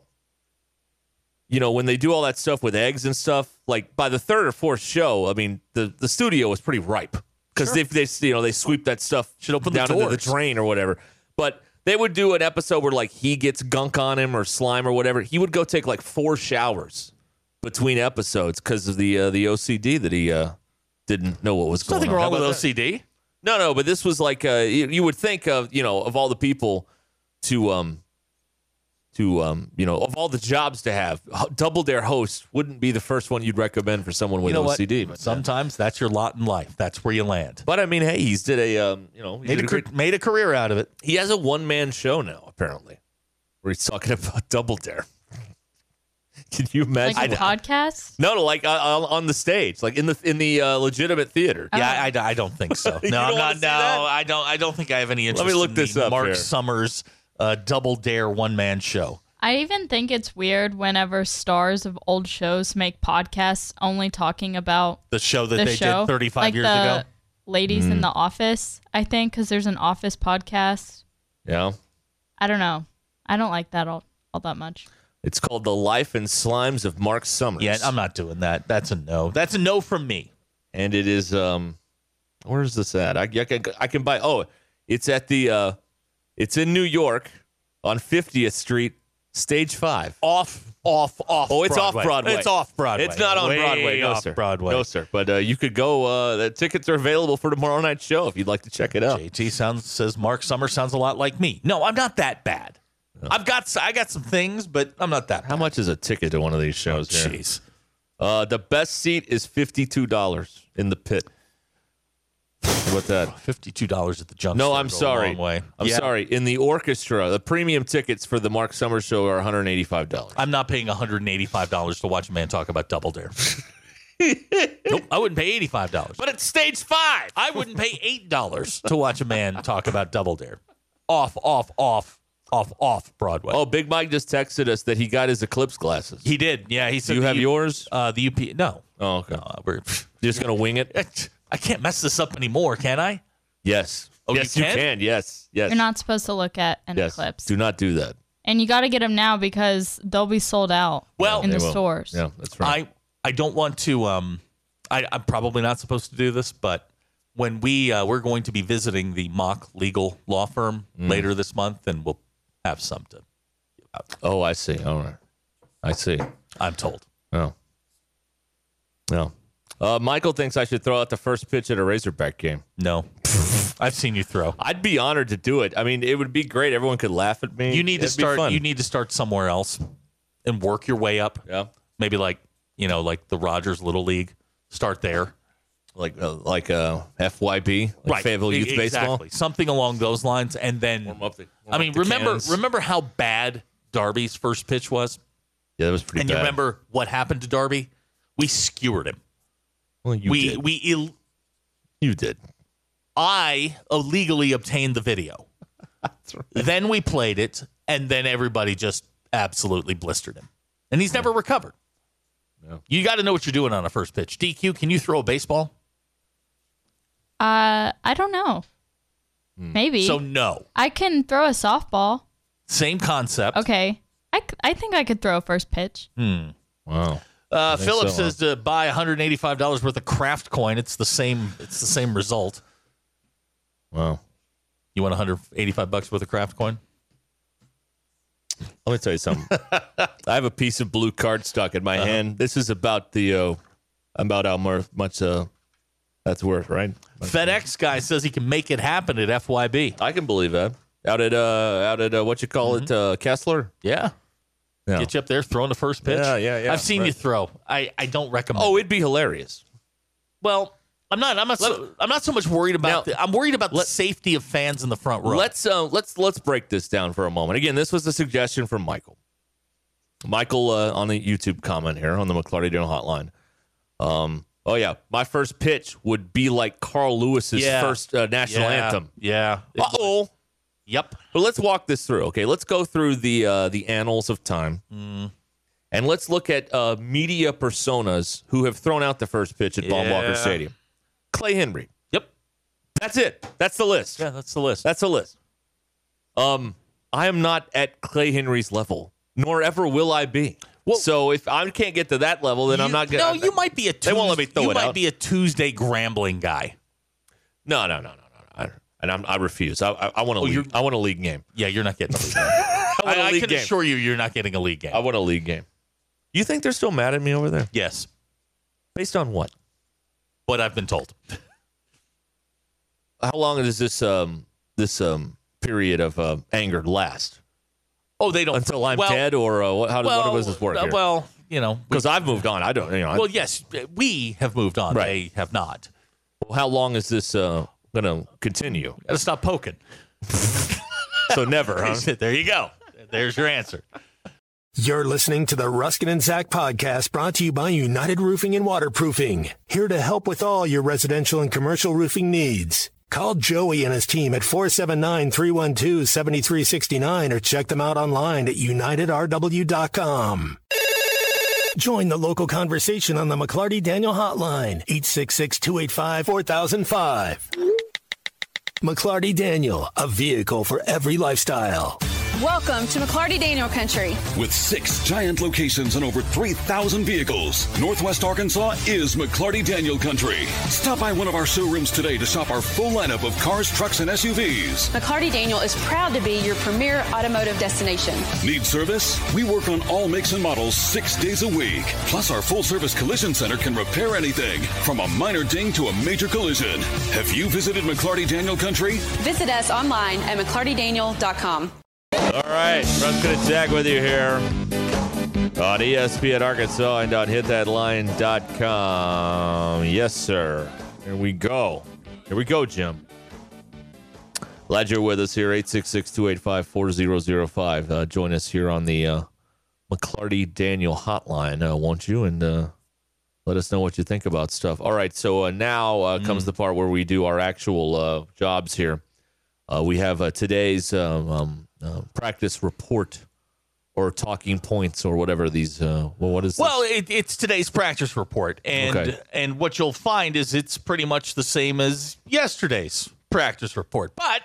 when they do all that stuff with eggs and stuff, like by the 3rd or 4th show, I mean, the studio was pretty ripe because they sweep that stuff down into the drain or whatever. But They would do an episode where like he gets gunk on him or slime or whatever. He would go take like 4 showers between episodes because of the OCD that he didn't know what was going on. Nothing wrong with OCD. No, but this was like you would think of of all the people to of all the jobs to have, Double Dare host wouldn't be the first one you'd recommend for someone with OCD. But sometimes that's your lot in life. That's where you land. But I mean, hey, he's did a made a career out of it. He has a one-man show now, apparently, where he's talking about Double Dare. Can you imagine? Like a podcast? No, like on the stage, like in the legitimate theater. Yeah, I don't think so. No, I'm not. No, I don't think I have any interest. Let me look this up. Mark here. Summers Double Dare one-man show. I even think it's weird whenever stars of old shows make podcasts only talking about the show that they did 35 like years the ago. Ladies in the Office, I think, because there's an Office podcast. Yeah. I don't know. I don't like that all that much. It's called The Life and Slimes of Mark Summers. Yeah, I'm not doing that. That's a no. That's a no from me. And it is, where's this at? I can buy, it's at the, it's in New York on 50th Street, stage 5. Off. Oh, it's Broadway. off Broadway. It's off Broadway. It's not on Way Broadway. No, off sir. Broadway. No, sir. But you could go, the tickets are available for tomorrow night's show if you'd like to check it out. JT says Mark Summers sounds a lot like me. No, I'm not that bad. No. I got some things, but I'm not that bad. How much is a ticket to one of these shows? Jeez. The best seat is $52 in the pit. What's that? $52 at the jump. No, I'm sorry. I'm sorry. In the orchestra, the premium tickets for the Mark Summers show are $185. I'm not paying $185 to watch a man talk about Double Dare. Nope, I wouldn't pay $85. But it's stage 5. I wouldn't pay $8 to watch a man talk about Double Dare. Off Broadway. Oh, Big Mike just texted us that he got his Eclipse glasses. He did. Yeah, he said. Do you have yours? The UP. No. Oh, okay. No, we're just gonna wing it. I can't mess this up anymore, can I? Yes. Oh, yes, you can. Yes. You're not supposed to look at an eclipse. Do not do that. And you got to get them now because they'll be sold out in the stores. Yeah, that's right. I don't want to. I'm probably not supposed to do this, but when we're going to be visiting the Mock Legal Law Firm later this month, and we'll have some to give out. Oh, I see. All right. I see. I'm told. Oh. No. Michael thinks I should throw out the first pitch at a Razorback game. No. I've seen you throw. I'd be honored to do it. I mean, it would be great. Everyone could laugh at me. You need to start. You need to start somewhere else and work your way up. Yeah. Maybe like the Rogers Little League. Start there. Like FYB, like Fayetteville Youth Baseball, something along those lines, and then remember how bad Darby's first pitch was? Yeah, that was pretty bad. And you remember what happened to Darby? We skewered him. Well, you did. I illegally obtained the video. That's right. Then we played it, and then everybody just absolutely blistered him, and he's never recovered. No. You got to know what you're doing on a first pitch. DQ, can you throw a baseball? I don't know. Maybe. So no. I can throw a softball. Same concept. Okay. I think I could throw a first pitch. Wow. Philip says to buy $185 worth of Kraft coin. It's the same result. Wow. You want $185 worth of Kraft coin? Let me tell you something. I have a piece of blue card stuck in my hand. This is about how much that's worth, right? FedEx guy says he can make it happen at FYB. I can believe that. Out at what you call it, Kessler? Yeah. Get you up there throwing the first pitch. Yeah. I've seen you throw. I don't recommend. Oh, it'd be hilarious. Well, I'm not so much worried about. I'm worried about the safety of fans in the front row. Let's break this down for a moment. Again, this was a suggestion from Michael. Michael on the YouTube comment here on the McClarty Daniel Hotline. Oh yeah, my first pitch would be like Carl Lewis's first national anthem. Yeah. Uh-oh. Yep. But let's walk this through. Okay, let's go through the annals of time, and let's look at media personas who have thrown out the first pitch at Baum-Walker Stadium. Clay Henry. Yep. That's it. That's the list. Yeah, that's the list. That's the list. I am not at Clay Henry's level, nor ever will I be. Well, so if I can't get to that level, then I'm not going to. No, you might be a Tuesday. They won't let me throw it out. You might be a Tuesday Grambling guy. No. And I refuse. I want a league game. Yeah, you're not getting a league game. I can assure you, you're not getting a league game. I want a league game. You think they're still mad at me over there? Yes. Based on what? What I've been told. How long does this period of anger last? Oh, they don't until I'm dead, or what does this work here? Well, because I've moved on. I don't. Well, yes, we have moved on. Right. They have not. Well, how long is this going to continue? Gotta stop poking. So never, huh? There you go. There's your answer. You're listening to the Ruskin and Zach podcast, brought to you by United Roofing and Waterproofing. Here to help with all your residential and commercial roofing needs. Call Joey and his team at 479-312-7369 or check them out online at unitedrw.com. Join the local conversation on the McLarty Daniel Hotline, 866-285-4005. McLarty Daniel, a vehicle for every lifestyle. Welcome to McLarty Daniel Country. With 6 giant locations and over 3,000 vehicles, Northwest Arkansas is McLarty Daniel Country. Stop by one of our showrooms today to shop our full lineup of cars, trucks, and SUVs. McLarty Daniel is proud to be your premier automotive destination. Need service? We work on all makes and models 6 days a week. Plus, our full-service collision center can repair anything, from a minor ding to a major collision. Have you visited McLarty Daniel Country? Visit us online at McLartyDaniel.com. All right, Ruskin and Zach with you here on ESPN Arkansas and on hitthatline.com. Yes, sir. Here we go. Here we go, Jim. Glad you're with us here, 866-285-4005. Join us here on the McLarty Daniel hotline, won't you? And let us know what you think about stuff. All right, so now comes the part where we do our actual jobs here. We have today's practice report or talking points or whatever these. What is this? Well, it's today's practice report, and what you'll find is it's pretty much the same as yesterday's practice report, but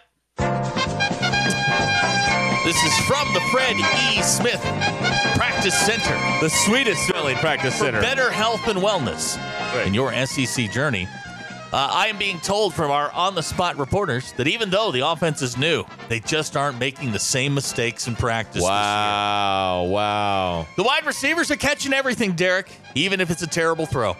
this is from the Fred E. Smith Practice Center, the sweetest smelling practice center for better health and wellness in your SEC journey. I am being told from our on-the-spot reporters that even though the offense is new, they just aren't making the same mistakes in practice. Wow. The wide receivers are catching everything, Derek, even if it's a terrible throw.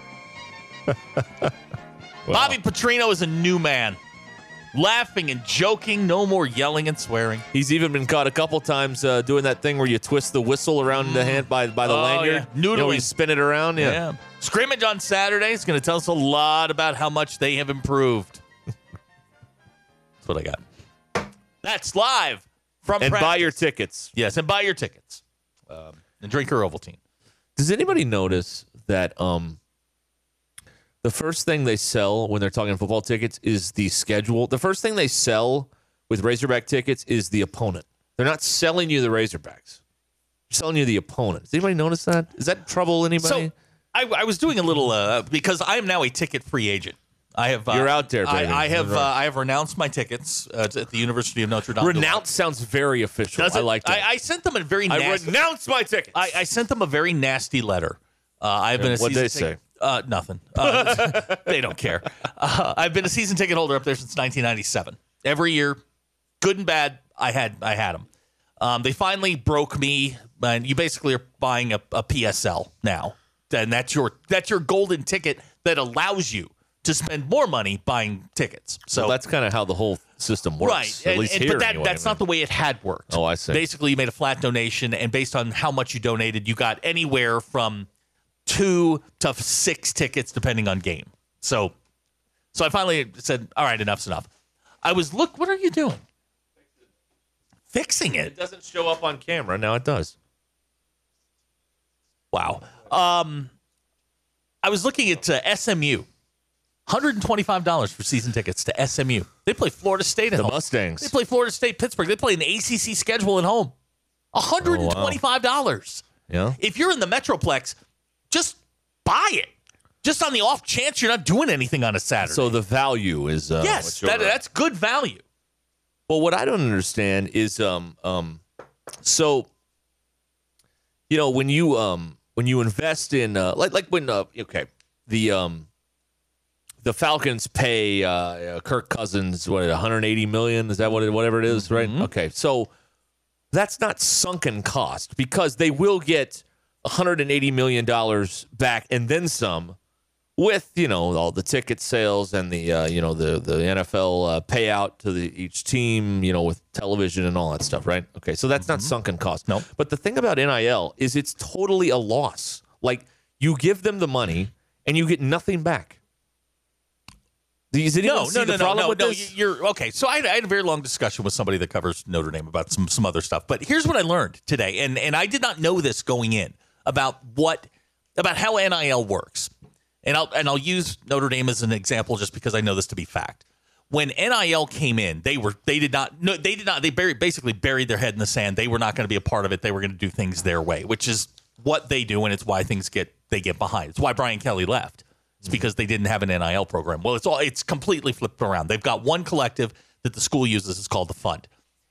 Bobby Petrino is a new man. Laughing and joking, no more yelling and swearing. He's even been caught a couple times doing that thing where you twist the whistle around the hand by the lanyard. Yeah. Noodling. You spin it around. Yeah. Scrimmage on Saturday is going to tell us a lot about how much they have improved. That's what I got. That's live from And practice. buy your tickets. Yes, and buy your tickets. And drink your Ovaltine. Does anybody notice that the first thing they sell when they're talking football tickets is the schedule? The first thing they sell with Razorback tickets is the opponent. They're not selling you the Razorbacks. They're selling you the opponent. Does anybody notice that? Is that trouble anybody? So I was doing a little because I am now a ticket-free agent. I have. You're out there, baby. I have renounced my tickets at the University of Notre Dame. Renounce sounds very official. I like that. I sent them a very. I renounce my tickets. I sent them a very nasty letter. I've been a what'd they say? Nothing. They don't care. I've been a season ticket holder up there since 1997. Every year, good and bad, I had them. They finally broke me, and you basically are buying a PSL now, and that's your golden ticket that allows you to spend more money buying tickets. So that's kind of how the whole system works, right? At least here, but anyway, that's not the way it had worked. Oh, I see. Basically, you made a flat donation, and based on how much you donated, you got anywhere from 2 to 6 tickets depending on game. So I finally said, all right, enough's enough. What are you doing? Fixing it. It doesn't show up on camera. Now it does. Wow. I was looking at SMU. $125 for season tickets to SMU. They play Florida State at home. The Mustangs. They play Florida State, Pittsburgh. They play an ACC schedule at home. $125. Yeah. If you're in the Metroplex, just buy it. Just on the off chance you're not doing anything on a Saturday. So the value is yes, that's good value. Well, what I don't understand is so when you invest in like when the Falcons pay Kirk Cousins, what, $180 million? Is that whatever it is, right? Okay, so that's not sunken cost because they will get $180 million back and then some with, all the ticket sales and the NFL payout to each team, with television and all that stuff, right? Okay, so that's not sunken cost. No. But the thing about NIL is it's totally a loss. Like, you give them the money and you get nothing back. No. You're okay. So I had a very long discussion with somebody that covers Notre Dame about some other stuff. But here's what I learned today, and I did not know this going in about how NIL works. And I'll use Notre Dame as an example just because I know this to be fact. When NIL came in, they basically buried their head in the sand. They were not going to be a part of it. They were going to do things their way, which is what they do, and it's why they get behind. It's why Brian Kelly left. It's because they didn't have an NIL program. Well, it's completely flipped around. They've got one collective that the school uses. It's called the Fund.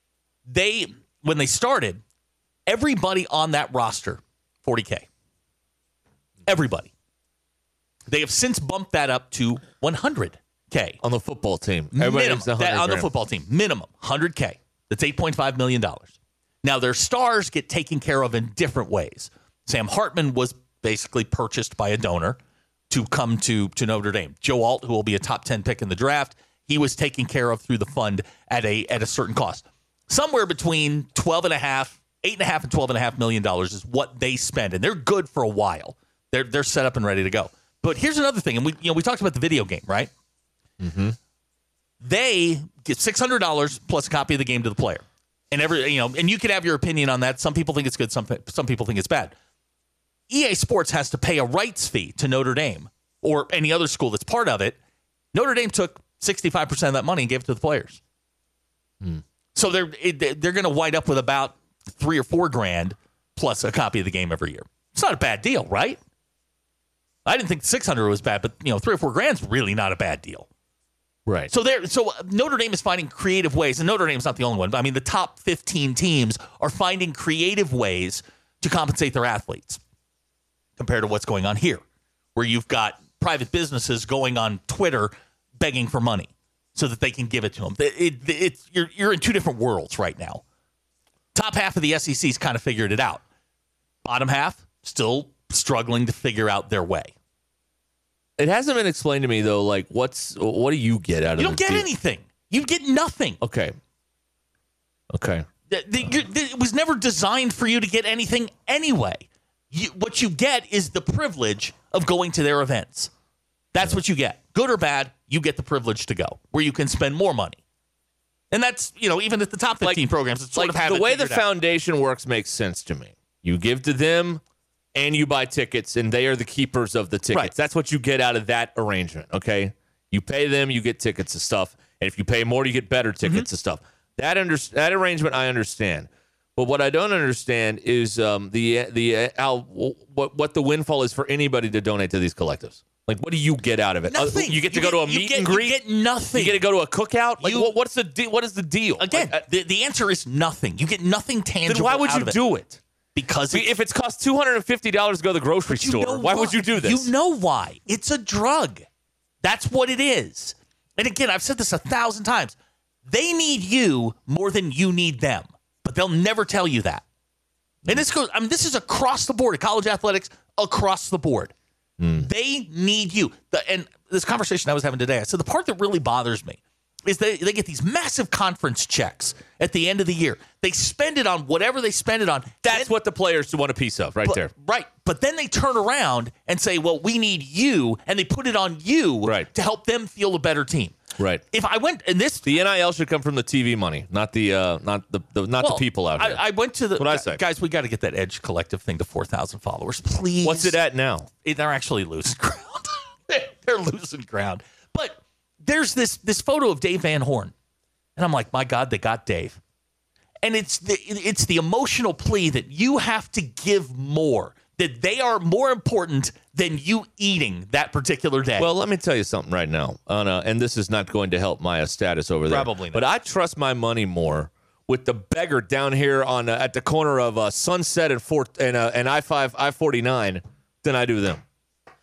When they started, everybody on that roster, $40K. Everybody. They have since bumped that up to $100K. On the football team. On the football team. Minimum, $100K. That's $8.5 million. Now, their stars get taken care of in different ways. Sam Hartman was basically purchased by a donor to come to Notre Dame. Joe Alt, who will be a top 10 pick in the draft, he was taken care of through the Fund at a certain cost. Somewhere between $8.5 and $12.5 million is what they spend, and they're good for a while. They're set up and ready to go. But here's another thing, and we talked about the video game, right? Mm-hmm. They get $600 plus a copy of the game to the player, and and you can have your opinion on that. Some people think it's good, some people think it's bad. EA Sports has to pay a rights fee to Notre Dame or any other school that's part of it. Notre Dame took 65% of that money and gave it to the players. So they're going to wind up with about $3 or $4 grand plus a copy of the game every year. It's not a bad deal, right? I didn't think 600 was bad, but $3 or $4 grand's really not a bad deal. Right. So Notre Dame is finding creative ways, and Notre Dame's not the only one, but I mean the top 15 teams are finding creative ways to compensate their athletes compared to what's going on here, where you've got private businesses going on Twitter begging for money so that they can give it to them. You're in two different worlds right now. Top half of the SEC's kind of figured it out. Bottom half, still struggling to figure out their way. It hasn't been explained to me, though, like, what do you get out of it? You don't get anything. You get nothing. Okay. It was never designed for you to get anything anyway. What you get is the privilege of going to their events. That's what you get. Good or bad, you get the privilege to go, where you can spend more money. And that's, even at the top 15 programs, it's sort of the way the foundation works makes sense to me. You give to them, and you buy tickets, and they are the keepers of the tickets. Right. That's what you get out of that arrangement, okay? You pay them, you get tickets and stuff. And if you pay more, you get better tickets and stuff. That arrangement I understand. But what I don't understand is what the windfall is for anybody to donate to these collectives. Like, what do you get out of it? Nothing. You get to go to a meet and greet? You get nothing. You get to go to a cookout? Like, what is the deal? Again, the answer is nothing. You get nothing tangible. Then why would you do it? Because if it's cost $250 to go to the grocery store, why would you do this? You know why. It's a drug. That's what it is. And again, I've said this 1,000 times. They need you more than you need them, but they'll never tell you that. And this is across the board, college athletics, across the board. They need you. And this conversation I was having today, I said the part that really bothers me is they get these massive conference checks at the end of the year. They spend it on whatever they spend it on. That's what the players want a piece of there. Right. But then they turn around and say, well, we need you, and they put it on you to help them feel a better team. Right. If I went and this, the NIL should come from the TV money, not the people out here. I went to the. What I say, guys, we got to get that Edge Collective thing to 4,000 followers, please. What's it at now? They're actually losing ground. They're losing ground. But there's this photo of Dave Van Horn, and I'm like, my God, they got Dave, and it's the emotional plea that you have to give more, that they are more important than you eating that particular day. Well, let me tell you something right now, and this is not going to help my status over there. Probably not. But I trust my money more with the beggar down here at the corner of Sunset and I-49 than I do them.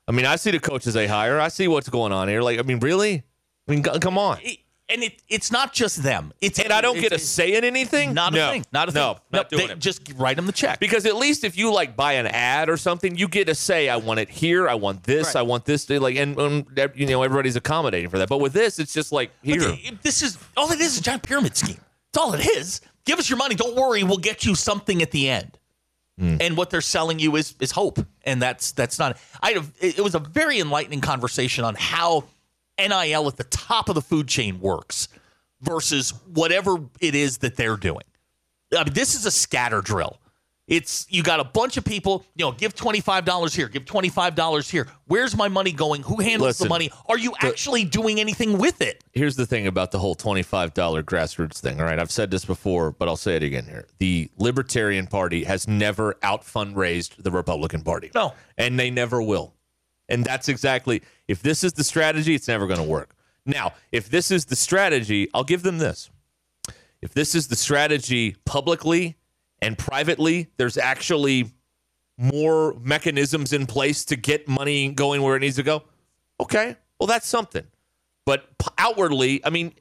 I mean, I see the coaches they hire. I see what's going on here. Like, I mean, really? I mean, come on. It's not just them. And I don't get a say in anything? Not a thing. Not a thing. No, not doing it. Just write them the check. Because at least if you like buy an ad or something, you get a say. I want it here. I want this. Right. I want this. Like, and you know, everybody's accommodating for that. But with this, it's just like here. This is all it is a giant pyramid scheme. That's all it is. Give us your money. Don't worry. We'll get you something at the end. And what they're selling you is hope. And that's not. It was a very enlightening conversation on how NIL at the top of the food chain works versus whatever it is that they're doing. I mean, this is a scatter drill. It's you got a bunch of people, you know, give $25 here, give $25 here. Where's my money going? Who handles the money? Are you actually doing anything with it? Here's the thing about the whole $25 grassroots thing. All right, I've said this before, but I'll say it again here. The Libertarian Party has never out-fundraised the Republican Party. No. And they never will. And that's exactly, if this is the strategy, it's never going to work. Now, if this is the strategy, I'll give them this. If this is the strategy publicly and privately, there's actually more mechanisms in place to get money going where it needs to go. Okay, well, that's something. But outwardly, I mean,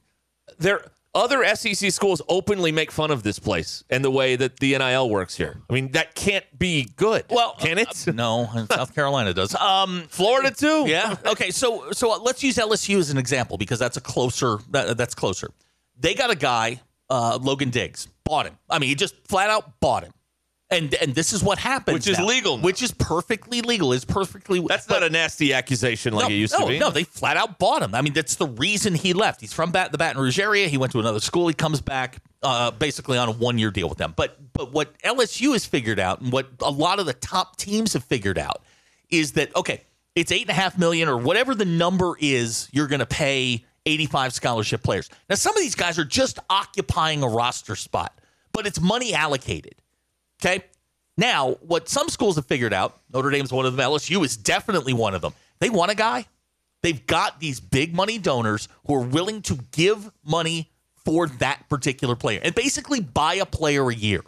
other SEC schools openly make fun of this place and the way that the NIL works here. I mean, that can't be good. Well, can it? No, South Carolina does. Florida too. Yeah. Okay. So let's use LSU as an example because that's closer. That's closer. They got a guy, Logan Diggs, bought him. I mean, he just flat out bought him. And this is what happens, which is legal, which is perfectly legal. Is perfectly. That's not a nasty accusation like it used to be. No, they flat out bought him. I mean, that's the reason he left. He's from the Baton Rouge area. He went to another school. He comes back basically on a 1-year deal with them. But what LSU has figured out, and what a lot of the top teams have figured out, is that okay, it's $8.5 million or whatever the number is. You're going to pay 85 scholarship players. Now, some of these guys are just occupying a roster spot, but it's money allocated. Okay. Now, what some schools have figured out, Notre Dame's one of them, LSU is definitely one of them. They want a guy. They've got these big money donors who are willing to give money for that particular player and basically buy a player a year.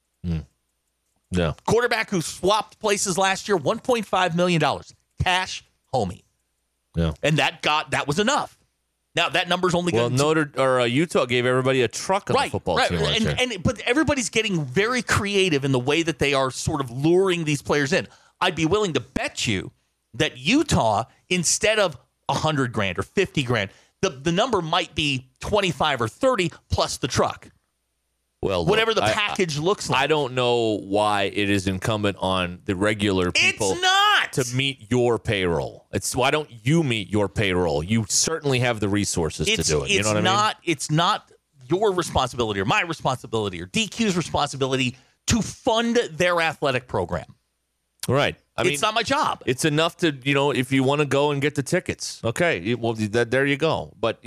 Yeah. Quarterback who swapped places last year, $1.5 million. Cash, homie. Yeah. And that was enough. Now, that number's only going to... Utah gave everybody a truck on the football team last year. But everybody's getting very creative in the way that they are sort of luring these players in. I'd be willing to bet you that Utah, instead of $100,000 or $50,000, the number might be 25 or 30 plus the truck. Well, whatever the package looks like. I don't know why it is incumbent on the regular people to meet your payroll. Why don't you meet your payroll? You certainly have the resources to do it. You know what I mean? It's not your responsibility or my responsibility or DQ's responsibility to fund their athletic program. Right. I mean, it's not my job. It's enough to, if you want to go and get the tickets. Okay, well, there you go. But,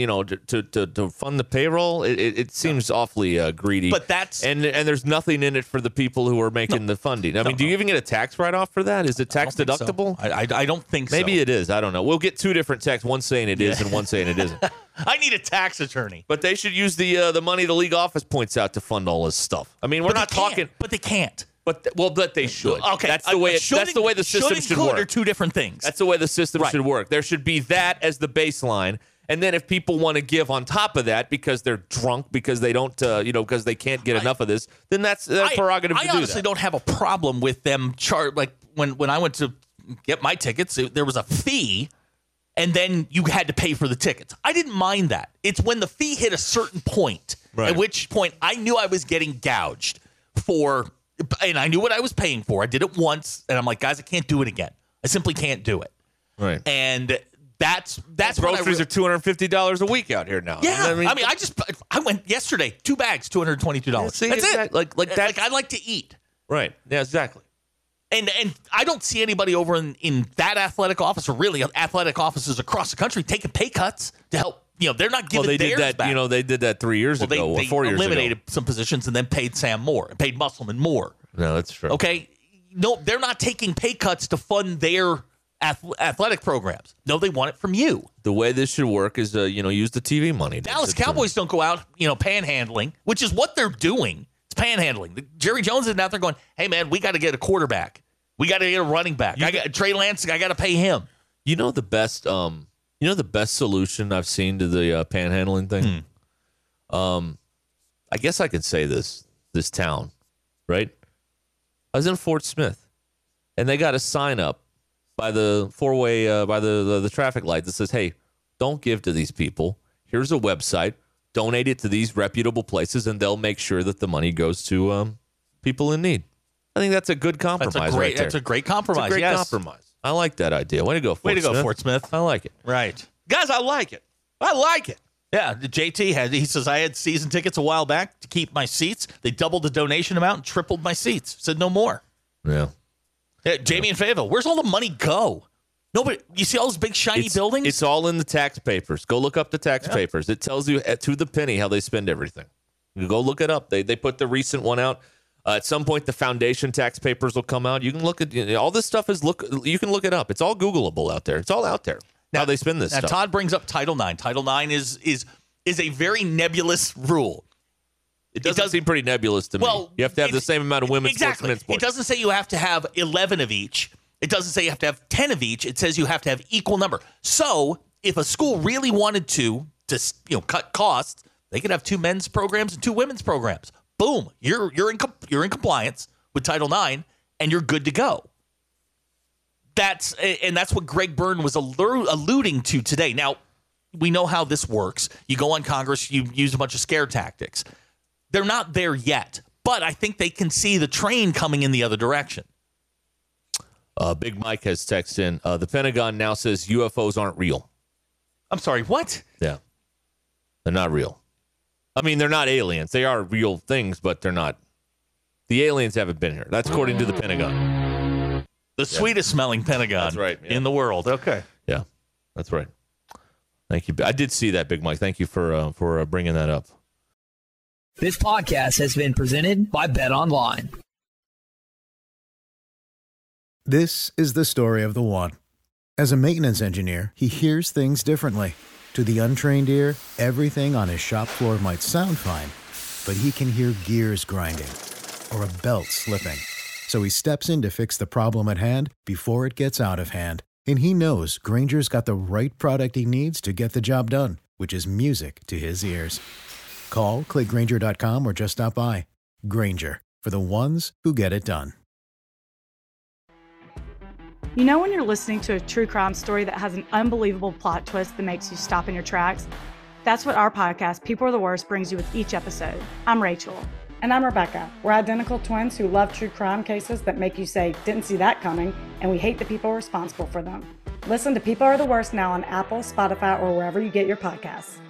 to fund the payroll, it seems awfully greedy. But that's... And there's nothing in it for the people who are making the funding. I mean, do you even get a tax write-off for that? Is it tax deductible? So. I don't think Maybe it is. I don't know. We'll get two different texts, one saying it is and one saying it isn't. I need a tax attorney. But they should use the money the league office points out to fund all this stuff. I mean, we're not talking... But they can't. But they should. Okay, that's the way. That's the way the system should work. Are two different things. That's the way the system should work. There should be that as the baseline, and then if people want to give on top of that because they're drunk, because they don't, because they can't get enough of this, then that's their prerogative to do that. I honestly don't have a problem with them like when I went to get my tickets, there was a fee, and then you had to pay for the tickets. I didn't mind that. It's when the fee hit a certain point, at which point I knew I was getting gouged for. And I knew what I was paying for. I did it once, and I'm like, guys, I can't do it again. I simply can't do it. Right. And that's groceries are $250 a week out here now. Yeah. I went yesterday, 2 bags, $222. Yeah, that's it. Like that. Like I like to eat. Right. Yeah. Exactly. And I don't see anybody over in that athletic office, or really athletic offices across the country, taking pay cuts to help. They're not giving theirs back. They did that 3 years ago, or 4 years ago. They eliminated some positions and then paid Sam more and paid Musselman more. No, that's true. Okay. No, they're not taking pay cuts to fund their athletic programs. No, they want it from you. The way this should work is, use the TV money. Dallas Cowboys don't go out, panhandling, which is what they're doing. It's panhandling. Jerry Jones is out there going, hey, man, we got to get a quarterback. We got to get a running back. Trey Lance, I got to pay him. You know the best solution I've seen to the panhandling thing? I guess I could say this town, right? I was in Fort Smith, and they got a sign up by the four-way, by the traffic light that says, hey, don't give to these people. Here's a website. Donate it to these reputable places, and they'll make sure that the money goes to people in need. I think that's a good compromise right there. That's a great compromise, It's a great compromise. I like that idea. Way to go, Fort Smith. Fort Smith. I like it. Right. Guys, I like it. Yeah, JT he says, I had season tickets a while back to keep my seats. They doubled the donation amount and tripled my seats. Said no more. Yeah. Jamie in Fayetteville, where's all the money go? Nobody. You see all those big shiny buildings? It's all in the tax papers. Go look up the tax papers. It tells you to the penny how they spend everything. You go look it up. They put the recent one out. At some point, the foundation tax papers will come out. You can look at all this stuff. You can look it up. It's all Googleable out there. It's all out there. Now, how they spend this stuff. Todd brings up Title IX. Title IX is a very nebulous rule. It does seem pretty nebulous to me. You have to have the same amount of women's sports and men's sports. It doesn't say you have to have 11 of each. It doesn't say you have to have 10 of each. It says you have to have equal number. So if a school really wanted to cut costs, they could have 2 men's programs and 2 women's programs. Boom, you're in compliance with Title IX, and you're good to go. That's what Greg Byrne was alluding to today. Now, we know how this works. You go on Congress, you use a bunch of scare tactics. They're not there yet, but I think they can see the train coming in the other direction. Big Mike has texted in. The Pentagon now says UFOs aren't real. I'm sorry, what? Yeah, they're not real. I mean, they're not aliens. They are real things, but they're not. The aliens haven't been here. That's according to the Pentagon. The sweetest smelling Pentagon in the world. Okay. Yeah, that's right. Thank you. I did see that, Big Mike. Thank you for bringing that up. This podcast has been presented by BetOnline. This is the story of the one. As a maintenance engineer, he hears things differently. To the untrained ear, everything on his shop floor might sound fine, but he can hear gears grinding or a belt slipping. So he steps in to fix the problem at hand before it gets out of hand. And he knows Grainger's got the right product he needs to get the job done, which is music to his ears. Call, click Grainger.com, or just stop by. Grainger, for the ones who get it done. You know when you're listening to a true crime story that has an unbelievable plot twist that makes you stop in your tracks? That's what our podcast, People Are the Worst, brings you with each episode. I'm Rachel. And I'm Rebecca. We're identical twins who love true crime cases that make you say, didn't see that coming, and we hate the people responsible for them. Listen to People Are the Worst now on Apple, Spotify, or wherever you get your podcasts.